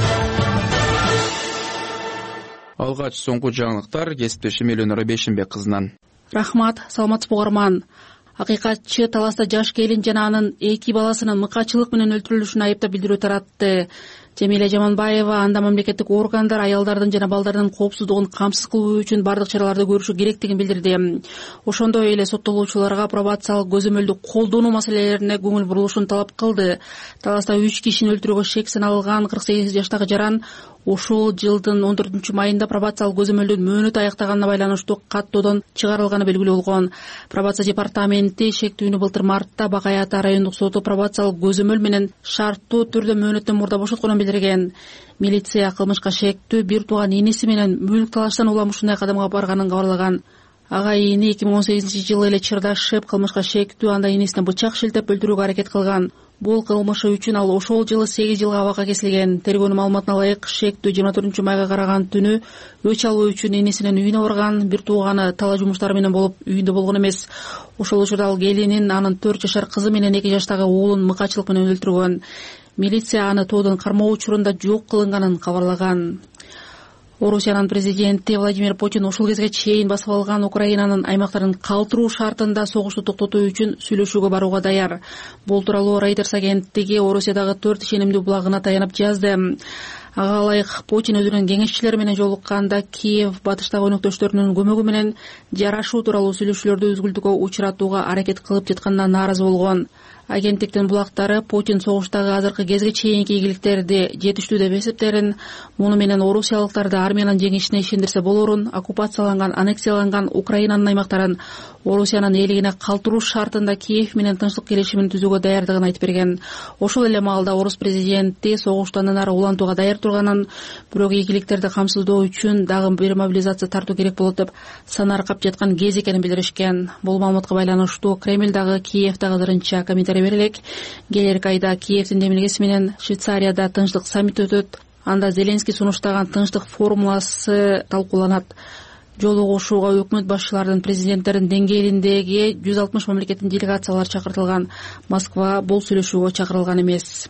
Алгач соңку жаңылыктар кесиптешим Эленора Бейшенбек кызынан. Рахмат, саламатсызбы угарман. Акыйкатчы таласта жаш келин жана анын 2 баласынын мыкачылык менен өлтүрүлүшүн айыптап билдирүү таратты. Жамиля Жаманбаева анда мамлекеттик органдар аялдардын жана балдардын коопсуздугун камсыз кылуу үчүн бардык чараларды көрүшү керектигин билдирди. Ошондой эле соттолуучуларга пробациялык көзөмөлдү колдонуу маселелерине көңүл бурулушун талап кылды. Таласта 3 кишини өлтүрүүгө шек саналган 48 жаштагы жаран ушул жылдын 14-майында пробациялык көзөмөлдүн мөөнөтү аяктаганына байланыштуу каттоодон чыгарылганы белгилүү болгон. Пробация департаменти шектүүнү былтыр мартта Бакай Ата райондук соту пробациялык көзөмөл менен шарттуу түрдө мөөнөттөн мурда бошотконун билдирген. Милиция кылмышка шектүү бир тууган иниси менен мүлк талаштан улам ушундай кадамга барганын кабарлаган. Ага ини 2018-жылы эле чырдашып, кылмышка шектүү анда инисине бычак шилтеп өлтүрүүгө аракет кылган. Бул кылмышы үчүн ал ошол жылы 8 жылга абакка кесилген. Тергөөнүн маалыматына ылайык, шектүү 24-майга караган түнү өч алуу үчүн инисинин үйүнө барган. Бир тууганы талаа жумуштары менен болуп үйүндө болгон эмес. Ошол учурда ал келинин, анын 4 жашар кызы менен 2 жаштагы уулун мыкачылык менен өлтүргөн. Милиция аны тоодон кармоо учурунда жок кылынганын кабарлаган. Орусиянын президенти Владимир Путин ушул кезге чейин басып алган Украинанын аймактарын калтыруу шартында согушту токтотуу үчүн сүйлөшүүгө барууга даяр. Бул тууралуу Reuters агенттиги Орусиядагы 4 ишенимдүү булагына таянып жазды. Ага ылайык Путин өзүнүн кеңешчилери менен жолукканда Киев батыштагы өнөктөштөрүнүн көмөгү менен жарашуу тууралуу сүйлөшүүлөрдү үзгүлтүүгө учуратууга аракет кылып жатканына нааразы болгон. Агенттиктин булактары Путин согуштагы азыркы кезге чейинки ийгиликтерди жетиштүү деп эсептерин, муну менен орусиялыктарды армиянын жеңишине ишендирсе болорун, оккупацияланган, аннексияланган Украинанын аймактарын Орусиянын элигине калтыруу шартында Киев менен тынчтык келишимин түзүүгө даярдыгын айтып берген. Ошол эле маалда орус президенти согуштан ары улантууга даяр турганын, бирок ийгиликтерди камсыздоо үчүн дагы бир мобилизация тартуу керек болот деп санаркап жаткан кез экенин билдиришкен. Бул маалыматка байланыштуу Кремлдагы Киевдагы азырынча комментарий берилек. Келерки айда Киевдин демилгеси менен Швейцарияда тынчтык саммити өтөт. Анда Зеленский сунуштаган тынчтык формуласы талкууланат. Жолугушууга өкмөт башчыларынын, президенттердин деңгээлиндеги 160 мамлекеттин делегациялары чакыртылган. Москва бул сүйлөшүүгө чакырылган эмес.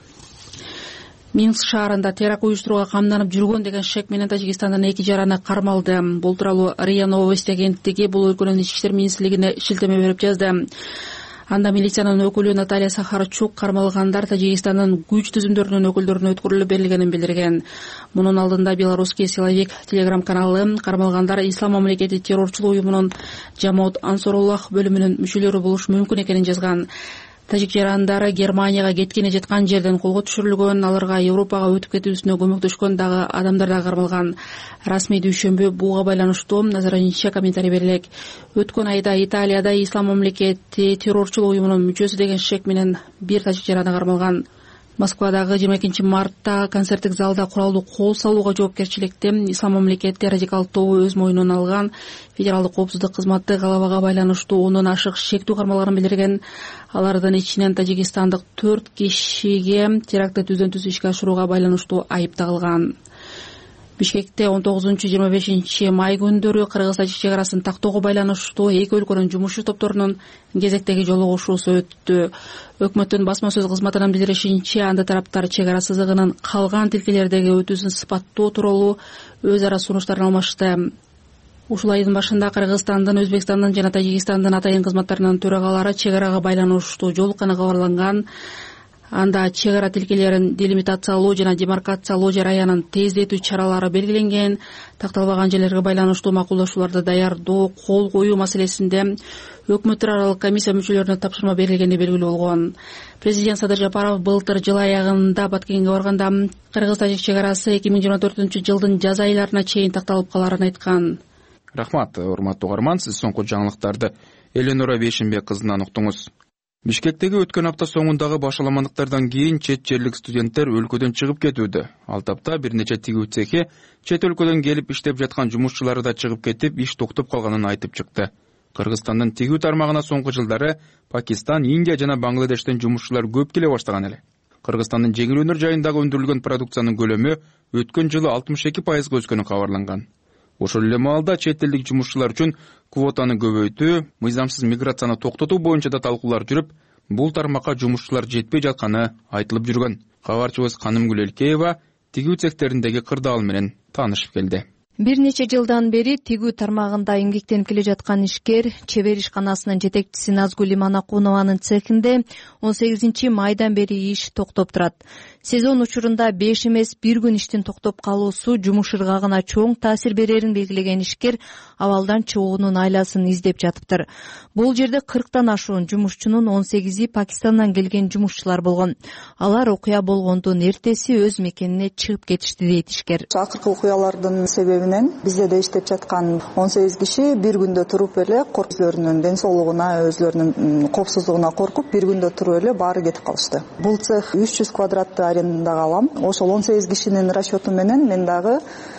Минск шаарында теракт уюштурууга камданып жүргөн деген шек менен Тажикстандын 2 жараны кармалды. Бул тууралуу РИА Новости агенттиги бул өлкөнүн ички иштер министрлигине шилтеме берип жазды. Анда милициянын өкүлү Наталья Сахарчук кармалгандар Тажикстандын күч түзүмдөрүнүн өкүлдөрүнө өткөрүлүп берилгенин билдирген. Мунун алдында Белорусский силовик телеграм-каналы кармалгандар Ислам мамлекети террорчулук уюмунун Жамаат Ансоруллах бөлүмүнүн мүчөлөрү болушу мүмкүн экенин жазган. Тажик жарандары Германияга кеткени жаткан жерден колго түшүрүлгөн, аларга Европага өтүп кетүүсүнө көмөктөшкөн дагы адамдар да кармалган. Расмий дүйшөмбү буга байланыштуу азырынча комментарий берилек. Өткөн айда Италияда Ислам мамлекети террорчулук уюмунун мүчөсү деген шек менен бир тажик жараны кармалган. Москвадагы 22 мартта концерттик залда куралдуу кол салууга жоопкерчиликти Ислам мамлекети радикал тобу өз мойнуна алган. Федералдык коопсуздук кызматы галабага байланыштуу 10дон ашык шектүү кармалганын билдирген. Алардын ичинен тажикстандык 4 кишиге терактты түздөн-түз ишке ашырууга байланыштуу айып тагылган. Бишкекте 19-25 май күндөрү Кыргыз-Тажик чек арасын тактоого байланыштуу эки өлкөнүн жумушчу топторунун кезектеги жолугушуусу өттү. Өкмөттүн басма сөз кызматынын билдиришинче, анда тараптар чек ара сызыгынын калган тилкелердеги өтүүсүн сыпаттоо тууралуу өз ара сунуштарын алмашты. Ушул айдын башында Кыргызстандын, Өзбекстандын жана Тажикстандын атайын кызматтарынын төрагалары чек арага байланыштуу жолукканы кабарланган. Анда чек ара тилкелерин делимитациялоо жана демаркациялоо жараянын тездетүү чаралары белгиленген. Такталбаган жерлерге байланыштуу макулдашууларды даярдоо, кол коюу маселесинде өкмөттөр аралык комиссия мүчөлөрүнө тапшырма берилгени белгилүү болгон. Президент Садыр Жапаров былтыр жыл аягында Баткенге барганда Кыргыз-Тажик чек арасы 2024-жылдын жаз айларына чейин такталып каларын айткан. Рахмат, урматтуу угарман, сиз соңку жаңылыктарды Эленора Бейшенбек кызынан уктуңуз. Бишкектеги өткөн апта соңундагы башаламандыктардан кийин чет жерлик студенттер өлкөдөн чыгып кетүүдө. Ал тапта бир нече тигүү цехи чет өлкөдөн келип иштеп жаткан жумушчулары да чыгып кетип, иш токтоп калганын айтып чыкты. Кыргызстандын тигүү тармагына соңку жылдары Пакистан, Индия жана Бангладештен жумушчулар көп келе баштаган эле. Кыргызстандын жеңил өнөр жайындагы өндүрүлгөн продукциянын көлөмү өткөн жылы 62% өскөнү кабарланган. Ошол эле маалда чет элдик жумушчулар үчүн квотаны көбөйтүү, мыйзамсыз миграцияны токтотуу боюнча да талкуулар жүрүп, бул тармакка жумушчулар жетпей жатканы айтылып жүргөн. Кабарчыбыз Канымгүл Элкеева тигүү цехтериндеги кырдаал менен таанышып келди. Бир нече жылдан бери тигүү тармагында эмгектенип келе жаткан ишкер чебер ишканасынын жетекчиси Назгүл Иманакунованын цехинде 18 майдан бери иш токтоп турат. Сезон учурунда 5 эмес 1 күн иштин токтоп калуусу жумуш ыргагына чоң таасир берерин белгилеген ишкер абалдан чыгуунун айласын издеп жатыптыр. Бул жерде 40тан ашуун жумушчунун 18и Пакистандан келген жумушчулар болгон. Алар окуя болгондун эртеси өз мекенине чыгып кетишти дейт ишкер. Акыркы окуялардын себебинен бизде да иштеп жаткан 18 киши бир күндө туруп эле өзлөрүнүн ден соолугуна, өзлөрүнүн коопсуздугуна коркуп бир күндө туруп эле баары кетип калышты. Бул цех 300 квадратты арендага алам. Ошол 18 кишинин расчету менен мен дагы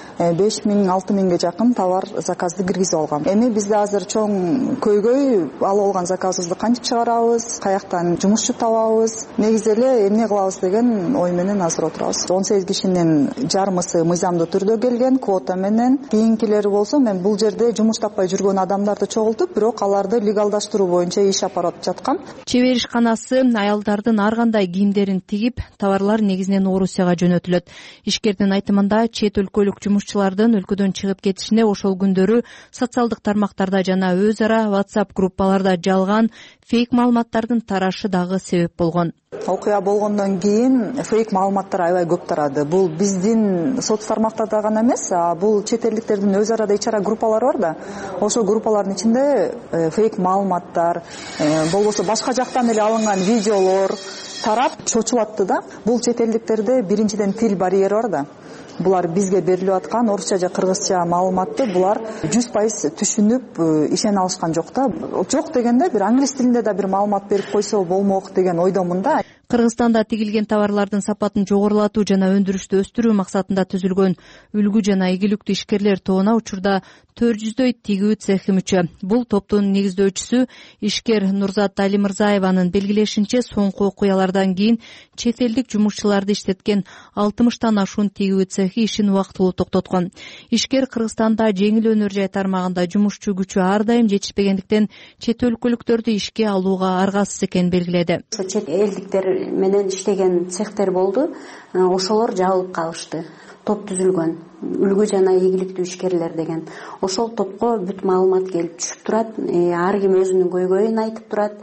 5000-6000ге жакын товар заказды киргизип алгам. Эми бизде азыр чоң көйгөй алып алган заказыбызды кантип чыгарабыз, каяктан жумушчу табабыз, негизи эле эмне кылабыз деген ой менен азыр отурабыз. 18 кишинин жарымысы мыйзамдуу түрдө келген квота менен. Кийинкилери болсо мен бул жерде жумуш таппай жүргөн адамдарды чогултуп, бирок аларды легалдаштыруу боюнча иш апарып жаткам. Чебер ишканасы аялдардын ар кандай кийимдерин тигип, товарлар негизинен Орусияга жөнөтүлөт. Ишкердин айтымында чет өлкөлүк жумушчулардын өлкөдөн чыгып кетишине ошол күндөрү социалдык тармактарда жана өз ара WhatsApp группаларда жалган фейк маалыматтардын тарашы дагы себеп болгон. Окуя болгондон кийин фейк маалыматтар аябай көп тарады. Бул биздин соц тармактарда гана эмес, бул чет элдиктердин өз арада ич ара группалары бар да. Ошол группалардын ичинде фейк маалыматтар, болбосо башка жактан эле алынган видеолор тарап чочулатты да. Бул чет элдиктерде биринчиден тил барьери бар да. Булар бизге берилип аткан орусча же кыргызча маалыматты булар 100% түшүнүп ишене алышкан жок да. Жок дегенде бир англис тилинде да бир маалымат берип койсо болмок деген ойдомун да. Кыргызстанда тигилген товарлардын сапатын жогорулатуу жана өндүрүштү өстүрүү максатында түзүлгөн үлгү жана ийгиликтүү ишкерлер тобуна учурда 400дөй тигүү цехи мүчө. Бул топтун негиздөөчүсү ишкер Нурзат Алимырзаеванын белгилешинче, соңку окуялардан кийин чет элдик жумушчуларды иштеткен 60тан ашуун тигүү цехи ишин убактылуу токтоткон. Ишкер Кыргызстанда жеңил өнөр жай тармагында жумушчу күчү ар дайым жетишпегендиктен чет өлкөлүктөрдү ишке алууга аргасыз экенин белгиледи. Чет элдиктер менен иштеген цехтер болду, ошолор жабылып калышты. Топ түзүлгөн үлгү жана ийгиликтүү ишкерлер деген. Ошол топко бүт маалымат келип түшүп турат, ар ким өзүнүн көйгөйүн айтып турат.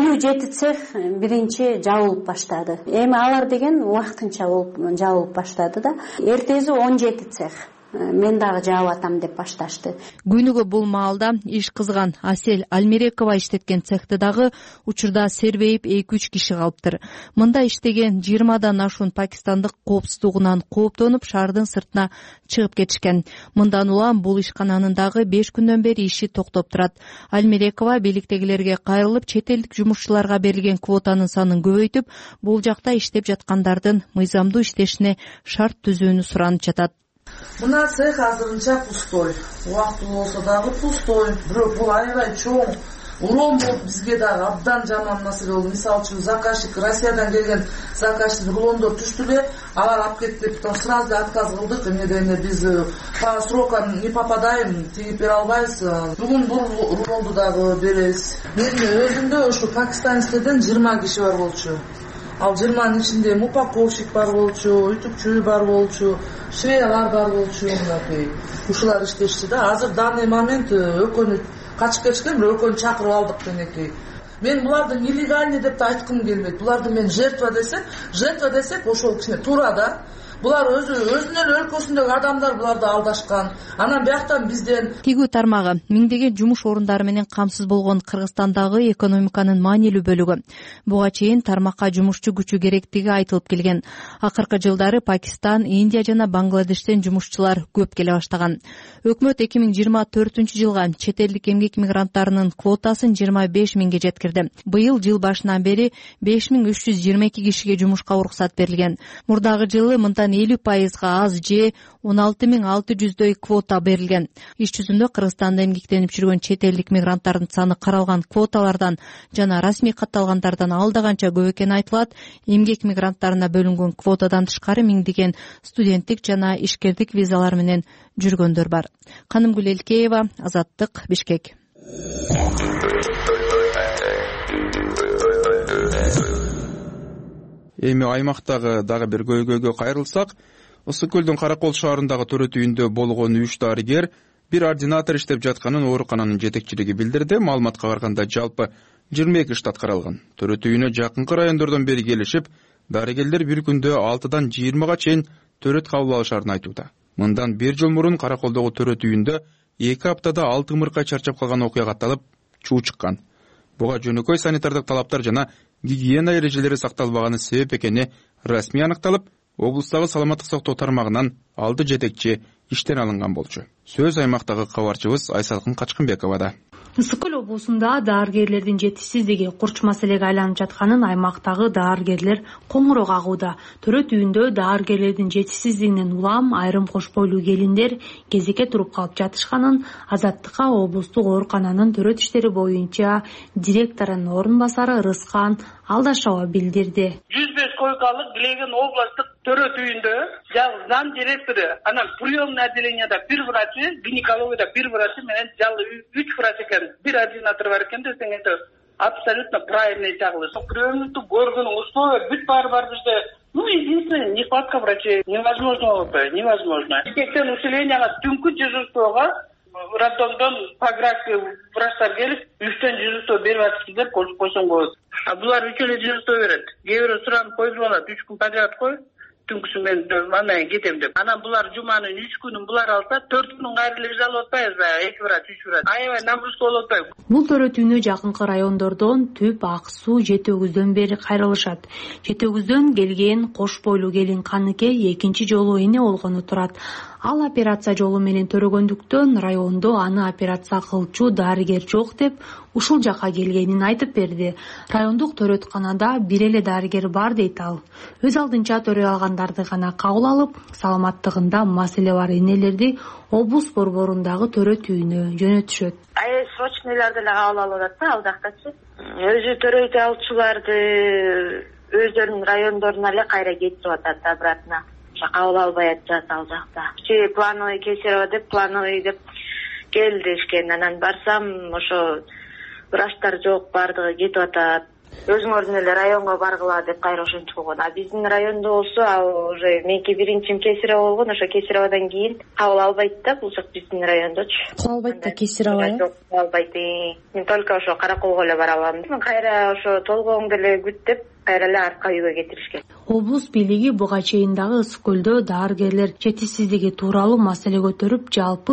57 цех биринчи жабылып баштады. Эми алар деген убактынча болуп жабылып баштады да. Эртеси 17 цех мен дагы жаап атам деп башташты. Күнүгө бул маалда иш кызган Асель Альмерекова иштеткен цехти дагы учурда сербейип 2-3 киши калыптыр. Мында иштеген 20дан ашуун пакистандык коопсуздугунан кооптонуп шаардын сыртына чыгып кетишкен. Мындан улам бул ишкананын дагы 5 күндөн бери иши токтоп турат. Альмерекова бийликтегилерге кайрылып, чет элдик жумушчуларга берилген квотанын санын көбөйтүп, бул жакта иштеп жаткандардын мыйзамдуу иштешине шарт түзүүнү суранып жатат. Мына цех азырынча пустой. Убактылуу болсо дагы пустой. Бирок бул аябай чоң урон болуп бизге дагы абдан жаман маселе болду. Мисалы үчүн заказчик Россиядан келген заказчик рулондор түштү эле, алар алып кетти деп сразу отказ кылдык. Эмнеден биз по срокам не попадаем, тигип бере албайбыз. Бүгүн бул рулонду дагы беребиз. Менин өзүмдө ушу Пакистан иштеген 20 киши бар болчу. Ал 20-нын ичинде упаковщик бар болчу, үтүкчү бар болчу. швеялар бар болчу, мынакей ушулар иштешти да. Азыр данный момент өлкөнү качып кетишкен, бирок өлкөнү чакырып алдык менекей. Мен булардын нелегальный деп да айткым келбейт. Буларды мен жертва десек ошол кичине туура да. Булар өзүнүн эле өлкөсүндөгү адамдар буларды алдашкан. Анан бияктан бизден тигүү тармагы миңдеген жумуш орундары менен камсыз болгон Кыргызстандагы экономиканын маанилүү бөлүгү. Буга чейин тармакка жумушчу күчү керектиги айтылып келген. Акыркы жылдары Пакистан, Индия жана Бангладештен жумушчулар көп келе баштаган. Өкмөт 2024-жылга чет элдик эмгек мигранттарынын квотасын 25 миңге жеткирди. Быйыл жыл башынан бери 5322 кишиге жумушка уруксат берилген. Мурдагы жылы мындан 50% аз же 16600 квота берилген. Иш жүзүндө Кыргызстанда эмгектенип жүргөн чет элдик мигранттардын саны каралган квоталардан жана расмий катталгандардан алда канча көп экени айтылат. Эмгек мигранттарына бөлүнгөн квотадан тышкары миңдеген студенттик жана ишкердик визалар менен жүргөндөр бар. Канымгүл Элкеева, Азаттык, Бишкек. Эми аймактагы дагы бир көйгөйгө кайрылсак, Ысык көлдүн Каракол шаарындагы төрөт үйүндө болгон 3 дарыгер, бир ординатор иштеп жатканын оорукананын жетекчилиги билдирди. Маалыматка караганда жалпы 22 штат каралган. Төрөт үйүнө жакынкы райондордон бери келишип, дарыгерлер бир күндө 6-дан 20га чейин төрөт кабыл алышарын айтууда. Мындан 1 жыл мурун Караколдогу төрөт үйүндө 2 аптада 6 ымыркай чарчап калган окуя катталып, чуу чыккан. Буга жөнөкөй санитардык талаптар жана гигиена эрежелери сакталбаганы себеп экени расмий аныкталып, облустагы саламаттык сактоо тармагынан алды жетекчи иштен алынган болчу. Сөз аймактагы кабарчыбыз Айсалкын Качкынбековада. Ысык көл облусунда дарыгерлердин жетишсиздиги курч маселеге айланып жатканын аймактагы дарыгерлер коңгуроо кагууда. Төрөт үйүндө дарыгерлердин жетишсиздигинен улам айрым кош бойлуу келиндер кезекке туруп калып жатышканын Азаттыкка облустук оорукананын төрөт иштери боюнча директорунун орун басары Рыскан Алдашова билдирди. 105 койкалык Глеген областтык төрөт үйүндө жалгыз зам директору, анан приемный отделенияда бир врачы, гинекологияда бир врачы менен жалгыз 3 врач экен. Бир ординатор бар экен десең, это абсолютно правильный чагылыш. Приемникту көргөн условия бүт бар бизде. Единственное, нехватка врачей. Невозможно. Кечен усилениега түнкү дежурствого роддомдон по графику врачтар келип, 3төн дежурство берип атышсыздар, койсоң болот. А булар 3 эле дежурство берет. Кээ бирөө суранып коюп алат, 3 күн подряд кой. Түнкүсү мен анан кетем деп. Анан булар жуманын 3 күнүн булар алса, 4 күнүн кайрылып алып атпайбызбы? 2 врач, 3 врач. Аябай нагрузка болуп атпайбы? Бул төрөт үйүнө жакынкы райондордон Түп, Ак Суу, Жети Өгүздөн бери кайрылышат. Жети Өгүздөн келген кош бойлуу келин Каныке экинчи жолу эне болгону турат. Ал операция жолу менен төрөгөндүктөн райондо аны операция кылчу дарыгер жок деп ушул жака келгенин айтып берди. Райондук төрөтканада бир эле дарыгер бар дейт ал. Өз алдынча төрөй алгандарды гана кабыл алып, саламаттыгында маселе бар энелерди облус борборундагы төрөт үйүнө жөнөтүшөт. Срочныйларды эле кабыл алып атат да, ал жактачы. Өзү төрөйт алчуларды өздөрүнүн райондоруна эле кайра кетирип атат обратно. Кабыл албай атат ал жакта. Плановый Кесарево деп келдишкен. Анан барсам, ошо врачтар жок, бардыгы кетип атат. Өзүңөрдүн эле районго баргыла деп кайра ошентип койгон. А биздин райондо болсо, уже меники биринчим Кесарево болгон, ошо Кесареводон кийин кабыл албайт да, бул жак биздин райондочу. Кабыл албайт да Кесарево, э? Жок, албайт. Мен только ошо Караколго эле бара алам. Кайра ошо толгоңду эле күт деп кайра эле артка үйгө кетиришкен. Облус бийлиги буга чейин дагы Ысык көлдө дарыгерлер жетишсиздиги тууралуу маселе көтөрүп, жалпы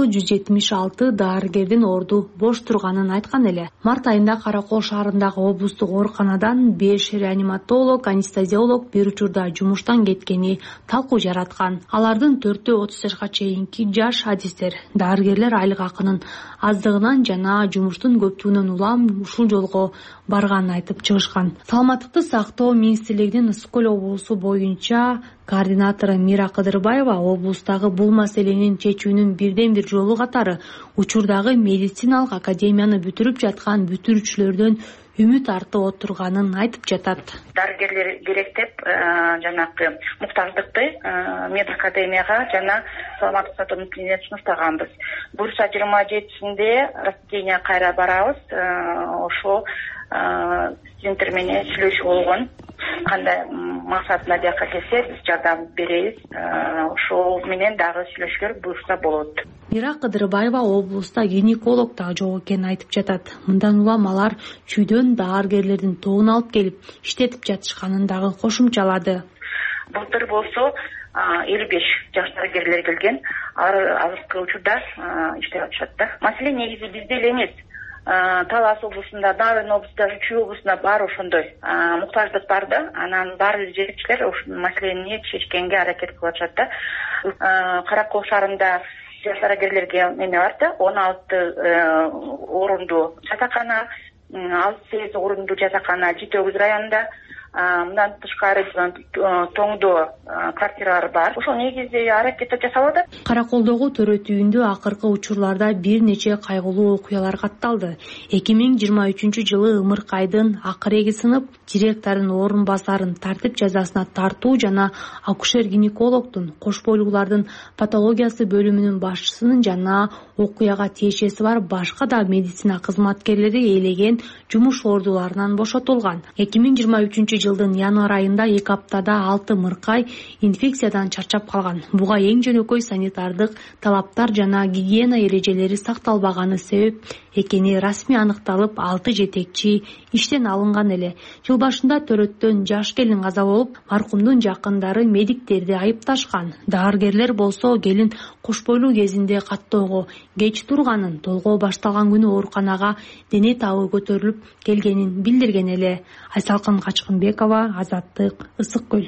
176 дарыгердин орду бош турганын айткан эле. Март айында Каракол шаарындагы облустук ооруканадан 5 реаниматолог, анестезиолог бир учурда жумуштан кеткени талкуу жараткан. Алардын 4-өө 30 жашка чейинки жаш адистер. Дарыгерлер айлык акынын аздыгынан жана жумуштун көптүгүнөн улам ушул жолго барганын айтып чыгышкан. Саламаттыкты сактоо министрлигинин Ысык көл облусу боюнча координатору Мира Кыдырбаева облустагы бул маселенин чечүүнүн бирден бир жолу катары учурдагы медициналык академияны бүтүрүп жаткан бүтүрүүчүлөрдөн үмүт артып отурганын айтып жатат. Дарыгерлер керек деп жанагы муктаждыкты медакадемияга жана саламаттык сактоо мүмкүнчүлүгүн сунуштаганбыз. Буюрса 27-синде Ростения кайра барабыз. Ошол студенттер менен сүйлөшүү болгон. Кандай максатына жакка келсе биз жардам беребиз. Ошол менен дагы сүйлөшүүлөр буюрса болот. Мира Кыдырбаева облуста гинеколог дагы жок экенин айтып жатат. Мындан улам алар чүйдөн дааргерлердин тобун алып келип иштетип жатышканын дагы кошумчалады. Былтыр болсо 55 жаш дарыгерлер келген. Алар азыркы учурда иштеп атышат да. Маселе негизи бизде эле эмес. Талас облусунда, Нарын облусунда, Чүй облусунда бар ошондой муктаждык бар да. Анан баардык жетекчилер ушул маселени чечкенге аракет кылып атышат да. Каракол шаарында жаш дарыгерлерге эме бар да, 16 орундуу жатакана, 68 орундуу жатакана Жите Өгүз районунда. Мындан тышкары тоңдо квартиралар бар. Ошол негизи аракет жасалып атат. Караколдогу төрөт үйүндө акыркы учурларда бир нече кайгылуу окуялар катталды. 2023 ымыркайдын акыреги сынып, директордун орун басарын тартип жазасына тартуу жана акушер-гинекологдун кош бойлуулардын патологиясы бөлүмүнүн башчысынын жана окуяга тиешеси бар башка да медицина кызматкерлери ээлеген жумуш ордуларынан бошотулган. 2023 жылдын январь айында 2 аптада 6 мыркай инфекциядан чарчап калган. Буга эң жөнөкөй санитардык талаптар жана гигиена эрежелери сакталбаганы себеп экени расмий аныкталып, 6 жетекчи иштен алынган эле. Жыл башында төрөттөн жаш келин каза болуп, маркумдун жакындары медиктерди айыпташкан. Дааргерлер болсо келин кош бойлуу кезинде каттоого кеч турганын, толгоо башталган күнү ооруканага дене табы көтөрүлүп келгенин билдирген эле. Айсалкын Качкынбекова, Азаттык, Ысык көл.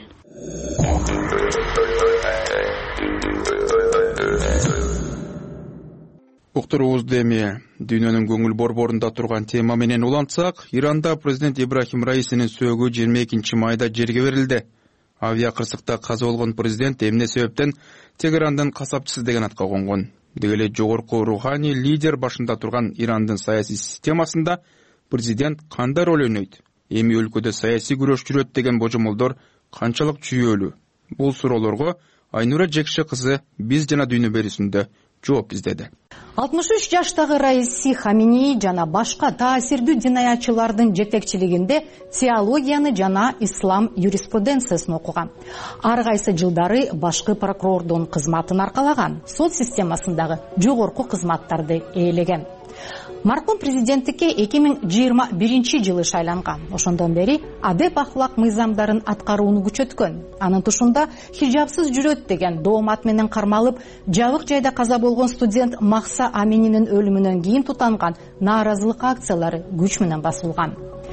Уктуруубузду эми дүйнөнүн көңүл борборунда турган тема менен улантсак, Иранда президент Ибрахим Раисинин сөөгү 22 майда жерге берилди. Авиа кырсыкта каза болгон президент эмне себептен Тегерандын касапчысы деген атка конгон. Деги эле жогорку руханий лидер башында турган Ирандын саясий системасында президент кандай роль ойнойт? Эми өлкөдө саясий күрөш жүрөт деген божомолдор канчалык чүйөлүү? Бул суроолорго Айнура Жекше кызы Биз жана дүйнө берүүсүндө жооп издеди. 63 жаштагы Раиси Хаминеи жана башка таасирдүү динаятчылардын жетекчилигинде теологияны жана ислам юриспруденциясын окуган. Ар кайсы жылдары башкы прокурордун кызматын аркалаган, сот системасындагы жогорку кызматтарды ээлеген. Маркум президенттикке 2021 жылы шайланган. Ошондон бери адеп ахлак мыйзамдарын аткарууну күчөткөн. Анын тушунда хижабсыз жүрөт деген доомат менен кармалып, жабык жайда каза болгон студент Махса Амининин өлүмүнөн кийин тутанган нааразылык акциялары күч менен басылган.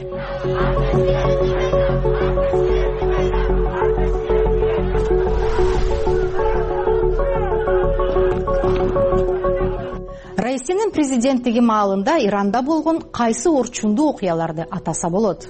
Раисинин президенттиги маалында Иранда болгон кайсы орчундуу окуяларды атаса болот?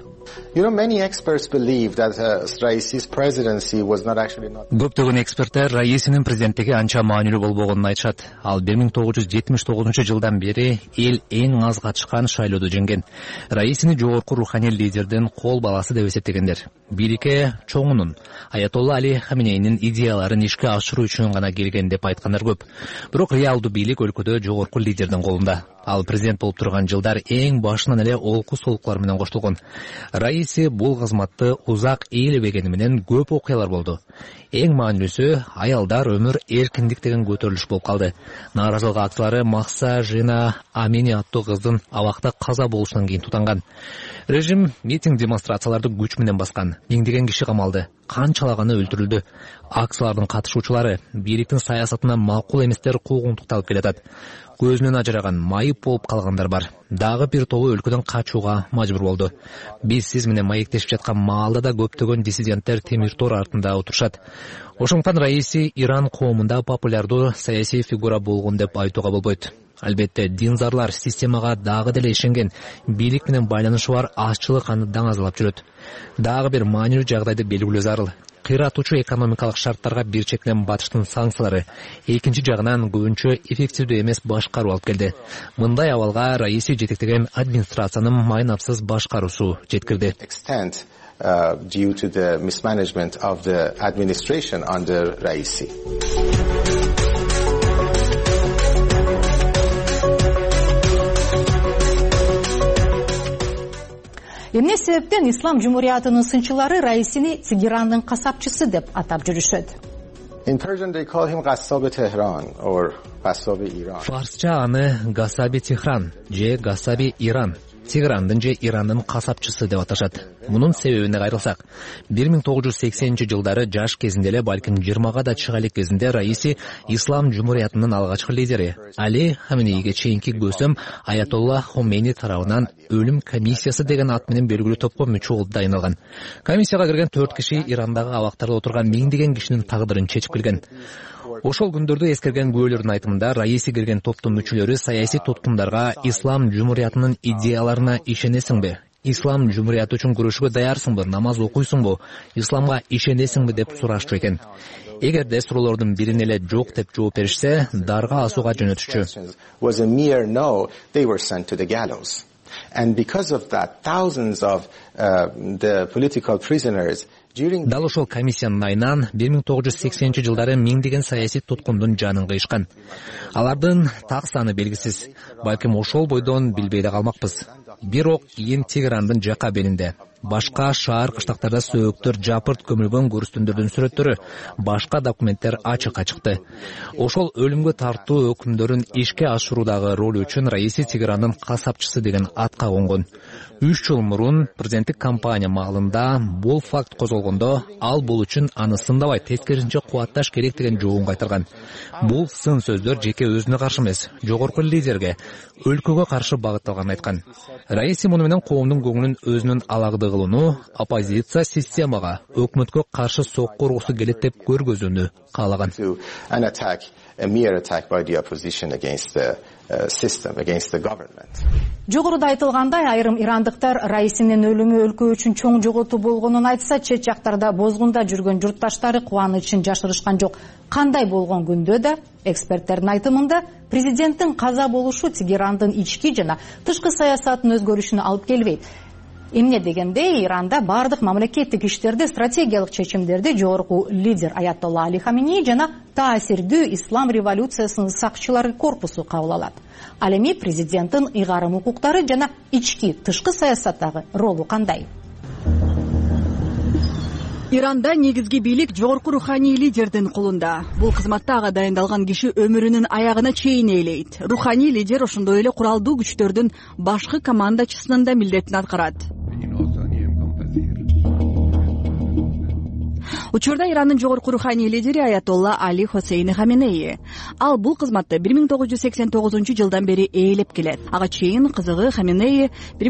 Көптөгөн эксперттер Раисинин президенттиги анча маанилүү болбогонун айтышат. Ал 1979 жылдан бери эл эң аз катышкан шайлоодо жеңген. Раисини жогорку руханий лидердин кол баласы деп эсептегендер. Бийликке чоңунун Аятолла Али Хаминейнин идеяларын ишке ашыруу үчүн гана келген деп айткандар көп. Бирок реалдуу бийлик өлкөдө жогорку лидердин колунда. Ал президент болуп турган жылдар эң башынан эле олку солуклар менен коштолгон. Раиси бул кызматты узак ээлебегени менен көп окуялар болду. Эң маанилүүсү аялдар өмүр эркиндик деген көтөрүлүш болуп калды. Нааразылык акциялары Махса Жина Амини аттуу кыздын абакта каза болушунан кийин тутанган. Режим митинг демонстрацияларды күч менен баскан. Миңдеген киши камалды. Канчалаганы өлтүрүлдү. Акциялардын катышуучулары бийликтин саясатына макул эместер куугунтукталып келатат. Көзүнөн ажыраган, майып болуп калгандар бар. Дагы бир тобу өлкөдөн качууга мажбур болду. Биз сиз менен маектешип жаткан маалда да көптөгөн диссиденттер темир тор артында отурушат. Ошондуктан Раиси Иран коомунда популярдуу саясий фигура болгон деп айтууга болбойт. Албетте, динзарлар системага дагы деле ишенген, бийлик менен байланышы бар азчылык аны даңазалап жүрөт. Дагы бир маанилүү жагдайды белгилөө зарыл. Кыйратуучу экономикалык шарттарга бир четинен батыштын санкциялары, экинчи жагынан көбүнчө эффективдүү эмес башкаруу алып келди. Мындай абалга Раиси жетектеген администрациянын майнапсыз башкаруусу жеткирди. Due to the mismanagement of the administration under Raisi. Эмне себептен Ислам жумуриятынын сынчылары Раисини Тегерандын касапчысы деп атап жүрүшөт? In Persian they call him Ghassabi Tehran or Ghassabi Iran. Фарсча аны Гасаби Техран же Гасаби Иран, Теграндын же Ирандын касапчысы деп аташат. Мунун себебине кайрылсак, 1980-жылдары жаш кезинде эле, балким 20-га да чыга элек кезинде Раиси Ислам жумуриятынын алгачкы лидери Али Хаминейге чейинки көсөм Аятолла Хомейни тарабынан өлүм комиссиясы деген ат менен белгилүү топко мүчө болуп дайындалган. Комиссияга кирген 4 киши Ирандагы абактарда отурган миңдеген кишинин тагдырын чечип келген. Ошол күндөрдө эскерген күбөлөрдүн айтымында Раиси кирген топтун мүчөлөрү саясий туткундарга Ислам жумуриятынын идеяларына ишенесиңби? Ислам жумурияты үчүн күрөшүүгө даярсыңбы? Намаз окуйсуңбу? Исламга ишенесиңби деп сурашчу экен. Эгерде суроолордун бирине эле жок деп жооп беришсе, дарга асууга жөнөтүшчү. And because of that, thousands of the political prisoners Дал ошол комиссиянын айынан 1980-жылдары миңдеген саясий туткундун жанын кыйышкан. Алардын так саны белгисиз. Балким ошол бойдон билбей да калмакпыз. Бирок кийин Тегерандын жака белинде башка шаар кыштактарда сөөктөр жапырт көмүлгөн көрүстүндөрдүн сүрөттөрү, башка документтер ачыкка чыкты. Ошол өлүмгө тартуу өкүмдөрүн ишке ашыруудагы ролу үчүн Раиси Тегерандын касапчысы деген атка конгон. 3 жыл мурун президенттик кампания маалында бул факт козголгондо, ал бул үчүн аны сындабай, тескерисинче кубатташ керек деген жообун кайтарган. Бул сын сөздөр жеке өзүнө каршы эмес, жогорку лидерге, өлкөгө каршы багытталганын айткан. Раиси муну менен коомдун көңүлүн өзүнүн алагды кылууну, оппозиция системага, өкмөткө каршы сокку ургусу келет деп көргөзүүнү каалаган. A mere attack by the opposition against the system, against the government. Жогоруда айтылгандай, айрым ирандыктар Раисинин өлүмү өлкө үчүн чоң жоготуу болгонун айтса, чет жактарда бозгунда жүргөн журтташтары кубанычын жашырышкан жок. Кандай болгон күндө да, эксперттердин айтымында, президенттин каза болушу Тегерандын ички жана тышкы саясатынын өзгөрүшүнө алып келбейт. Эмне дегенде, Иранда бардык мамлекеттик иштерде стратегиялык чечимдерди жогорку лидер Аятолла Али Хаминей жана таасирдүү ислам революциясынын сакчылары корпусу кабыл алат. Ал эми президенттин ыйгарым укуктары жана ички тышкы саясаттагы ролу кандай? Иранда негизги бийлик жогорку руханий лидердин колунда. Бул кызматта ага дайындалган киши өмүрүнүн аягына чейин ээлейт. Руханий лидер ошондой эле куралдуу күчтөрдүн башкы командачысынын да милдетин аткарат. Учурда Ирандын жогорку руханий лидери Аятолла Али Хосейни Хаминей. Ал бул кызматты 1989-жылдан бери ээлеп келет. Ага чейин кызыгы Хаминей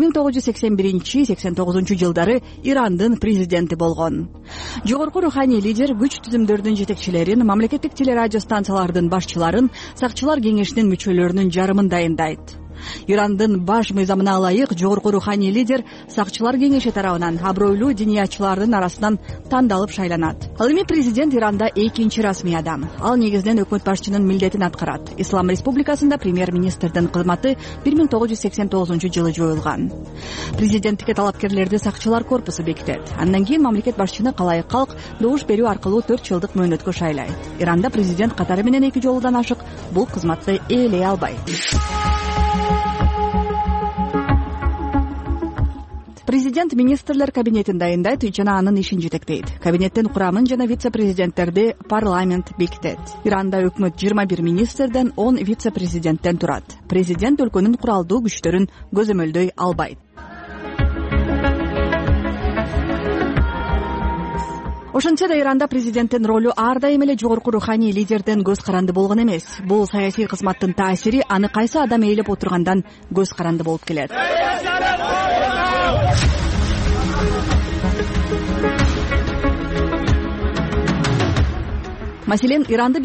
1981-89 жылдары Ирандын президенти болгон. Жогорку руханий лидер күч түзүмдөрдүн жетекчилерин, мамлекеттик телерадио станциялардын башчыларын, сакчылар кеңешинин мүчөлөрүнүн жарымын дайындайт. Ирандын баш мыйзамына ылайык жогорку руханий лидер сакчылар кеңеши тарабынан абройлуу диниятчылардын арасынан тандалып шайланат. Ал эми президент Иранда экинчи расмий адам. Ал негизинен өкмөт башчынын милдетин аткарат. Ислам республикасында премьер-министрдин кызматы 1989-жылы жоюлган. Президенттикке талапкерлерди сакчылар корпусу бекитет. Андан кийин мамлекет башчыны калайык калк добуш берүү аркылуу 4 жылдык мөөнөткө шайлайт. Иранда президент катары менен 2 жолудан ашык бул кызматты ээлей албайт. Президент министрлер кабинетин дайындайт жана анын ишин жетектейт. Кабинеттин курамын жана вице-президенттерди парламент бекитет. Иранда өкмөт 21 министрден 10 вице-президенттен турат. Президент өлкөнүн куралдуу күчтөрүн көзөмөлдөй албайт. Ошентсе да Иранда президенттин ролу ар дайым эле жогорку руханий лидерден көз каранды болгон эмес. Бул саясий кызматтын таасири аны кайсы адам ээлеп отургандан көз каранды болуп келет. Маселен, Иранды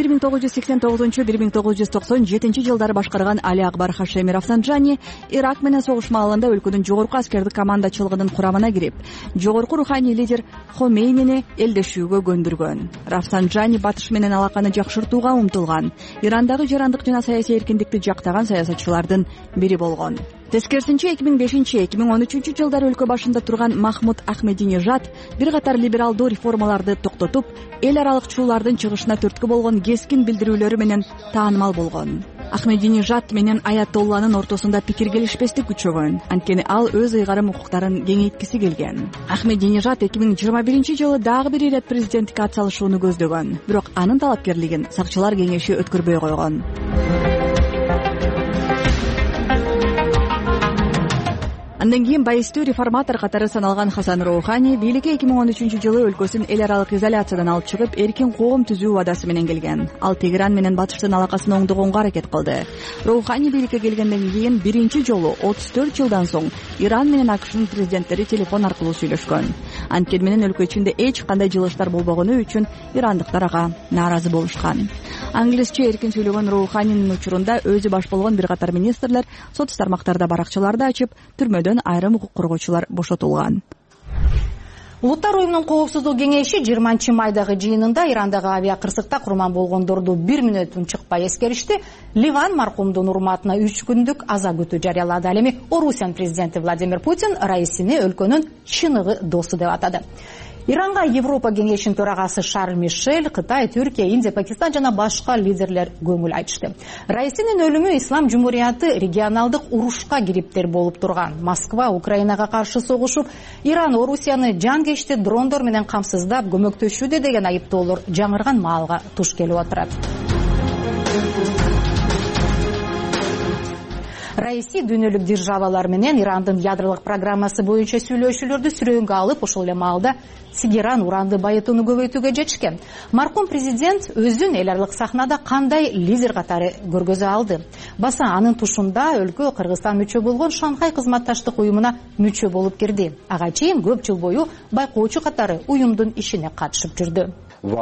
1989-1997 жылдары башкарган Али Акбар Хашеми Рафсанджани Ирак менен согуш маалында өлкөнүн жогорку аскердик командачылыгынын курамына кирип, жогорку руханий лидер Хомейнини элдешүүгө көндүргөн. Рафсанджани батыш менен алаканы жакшыртууга умтулган, Ирандагы жарандык жана саясий эркиндикти жактаган саясатчылардын бири болгон. Тескерисинче 2005-2013 жылдары өлкө башында турган Махмуд Ахмединежад бир катар либералдуу реформаларды токтотуп, эл аралык чуулардын чыгышына түрткү болгон кескин билдирүүлөрү менен таанымал болгон. Ахмединежад менен Аятолланын ортосунда пикир келишпестик күчөгөн. Анткени ал өз ыйгарым укуктарын кеңейткиси келген. Ахмединежад 2021-жылы дагы бир ирет президенттикке атсалышууну көздөгөн. Бирок анын талапкерлигин сакчылар кеңеши өткөрбөй койгон. Андан кийин байыстуу реформатор катары саналган Хасан Роухани бийликке 2013-жылы өлкөсүн эл аралык изоляциядан алып чыгып, эркин коом түзүү убадасы менен келген. Ал Тегеран менен Батыштын алакасын оңдогонго аракет кылды. Роухани бийликке келгенден кийин биринчи жолу 34 жылдан соң Иран менен АКШнын президенттери телефон аркылуу сүйлөшкөн. Анткени менен өлкө ичинде эч кандай жылыштар болбогону үчүн ирандыктар ага нааразы болушкан. Англисче эркин сүйлөгөн Роуханинин учурунда өзү баш болгон бир катар министрлер соц тармактарда баракчаларды ачып, түрмөдөн айрым укук коргоочулар бошотулган. Улуттар уюмунун коопсуздук кеңеши 20-майдагы жыйынында Ирандагы авиакырсыкта курман болгондорду 1 мүнөт унчукпай эскеришти. Ливан маркумдун урматына 3 күндүк аза күтүү жарыялады. Ал эми Орусиянын президенти Владимир Путин Раисини өлкөнүн чыныгы досу деп атады. Иранга Европа кеңешинин төрагасы Шарль Мишель, Кытай, Түркия, Индия, Пакистан жана башка лидерлер көңүл айтышты. Раисинин өлүмү Ислам жумурияты регионалдык урушка кириптер болуп турган. Москва Украинага каршы согушуп, Иран Орусияны жанкечти дрондор менен камсыздап көмөктөшүүдө деген айыптоолор жаңырган маалга туш келип отурат. Раиси дүйнөлүк державалар менен Ирандын ядролук программасы боюнча сүйлөшүүлөрдү сүрөөнгө алып, ошол эле маалда Тегеран уранды байытууну көбөйтүүгө жетишкен. Маркум президент өзүн эл аралык сахнада кандай лидер катары көргөзө алды. Баса анын тушунда өлкө Кыргызстан мүчө болгон Шанхай кызматташтык уюмуна мүчө болуп кирди. Ага чейин көп жыл бою байкоочу катары уюмдун ишине катышып жүрдү.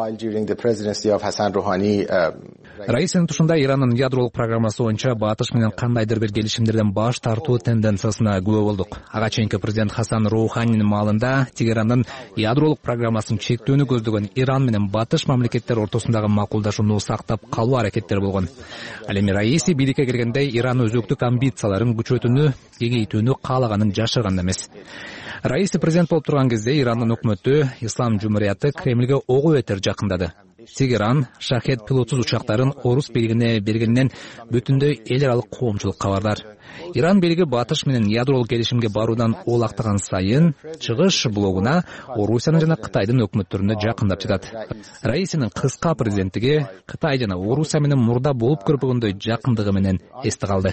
Раисинин тушунда Ирандын ядролук программасы боюнча Батыш менен кандайдыр бир келишимдерден баш тартуу тенденциясына күбө болдук. Ага чейинки президент Хасан Роуханинин маалында Тегерандын ядролук программасын чектөөнү көздөгөн Иран менен Батыш мамлекеттер ортосундагы макулдашууну сактап калуу аракеттери болгон. Ал эми Раиси бийликке келгенде Иран өзөктүк амбицияларын күчөтүүнү, кеңейтүүнү каалаганын жашырган эмес. Раиси президент болуп турган кезде Ирандын өкмөтү Ислам жумурияты Кремлге ого бетер жакындады. Тегеран шахет пилотсуз учактарын Орус бийлигине бергенинен бүтүндөй эл аралык коомчулук кабардар. Иран бийлиги Батыш менен ядролук келишимге баруудан оолактаган сайын чыгыш блогуна Орусиянын жана Кытайдын өкмөттөрүнө жакындап жатат. Раисинин кыска президенттиги Кытай жана Орусия менен мурда болуп көрбөгөндөй жакындыгы менен эсте калды.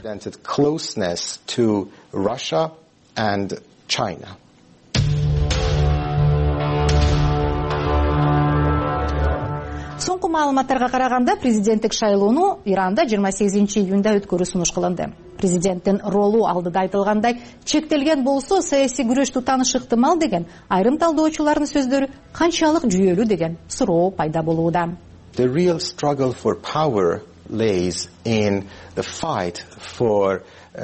Соңку маалыматтарга караганда президенттик шайлоону Иранда 28-июнда өткөрүү сунуш кылынды. Президенттин ролу алдыда айтылгандай чектелген болсо саясий күрөштү тааныш ыктымал деген айрым талдоочулардын сөздөрү канчалык жүйөлүү деген суроо пайда болууда. The real struggle for power lays in the fight for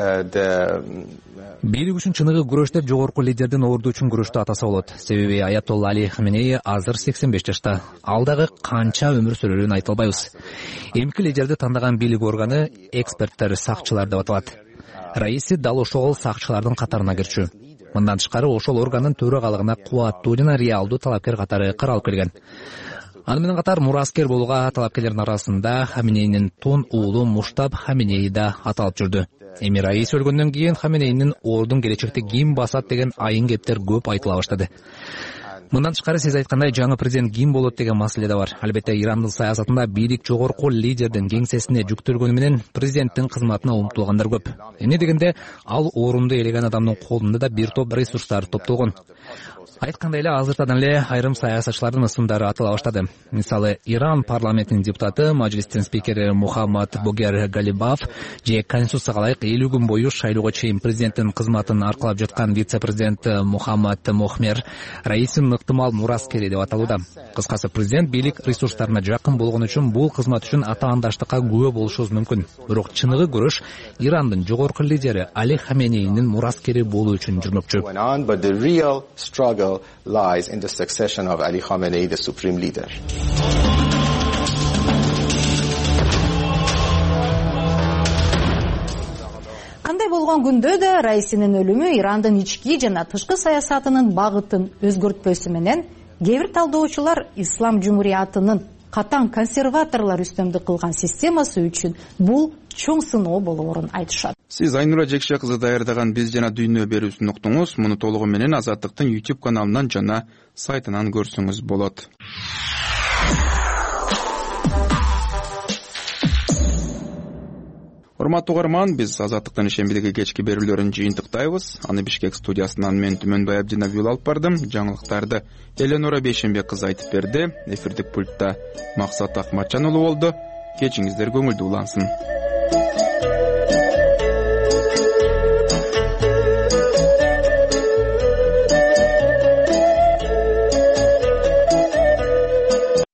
бийлик үчүн чыныгы күрөш деп жогорку лидердин орду үчүн күрөштү атаса болот. Себеби Аятолла Али Хаменеи азыр 85 жашта. Ал дагы канча өмүр сүрөрүн айта албайбыз. Эмки лидерди тандаган бийлик органы эксперттер, сакчылар деп аталат. Раиси дал ошол сакчылардын катарына кирчү. Мындан тышкары ошол органдын төрагалыгына кубаттуу жана реалдуу талапкер катары каралып келген. Аны менен катар мураскер болууга талапкерлердин арасында Хаменейнин тун уулу Муштаб Хаменеи да аталып жүрдү. Эми Раис өлгөндөн кийин Хаменейнин ордун келечекте ким басат деген айын кептер көп айтыла баштады. Мындан тышкары сиз айткандай жаңы президент ким болот деген маселе да бар. Албетте Ирандын саясатында бийлик жогорку лидердин кеңсесине жүктөлгөнү менен президенттин кызматына умтулгандар көп. Эмне дегенде ал орунду ээлеген адамдын колунда да бир топ ресурстар топтолгон. Айткандай эле азыртадан эле айрым саясатчылардын ысымдары атыла баштады. Мисалы, Иран парламентинин депутаты, мажилистин спикери Мухаммад Бугер Галибаф же конституцияга ылайык 50 күн бою шайлоого чейин президенттин кызматын аркалап жаткан вице-президент Мухаммад Мохмер Раисинин ыктымал мураскери деп аталууда. Кыскасы, президент бийлик ресурстарына жакын болгон үчүн бул кызмат үчүн атаандаштыкка күбө болушубуз мүмкүн. Бирок чыныгы күрөш Ирандын жогорку лидери Али Хаменейнин мураскери болуу үчүн жүрмөкчү. Lies in the succession of Ali Khamenei, the supreme leader. Кандай болгон күндө да Раисинин өлүмү Ирандын ички жана тышкы саясатынын багытын өзгөртпөсү менен кээ бир талдоочулар Ислам жумуриятынын катаң консерваторлор үстөмдүк кылган системасы үчүн бул чоң сыноо болоорун айтышат. Сиз Айнура Жекше кызы даярдаган Биз жана дүйнө берүүсүн уктуңуз. Муну толугу менен Азаттыктын YouTube каналынан жана сайтынан көрсөңүз болот. Урматтуу угарман, биз Азаттыктын ишембидеги кечки берүүлөрүн жыйынтыктайбыз. Аны Бишкек студиясынан мен Түмөнбай Абдинов алып бардым. Жаңылыктарды Эленора Бейшембек кызы айтып берди. Эфирдик пультта Максат Акматжан уулу болду. Кечиңиздер көңүлдүү улансын.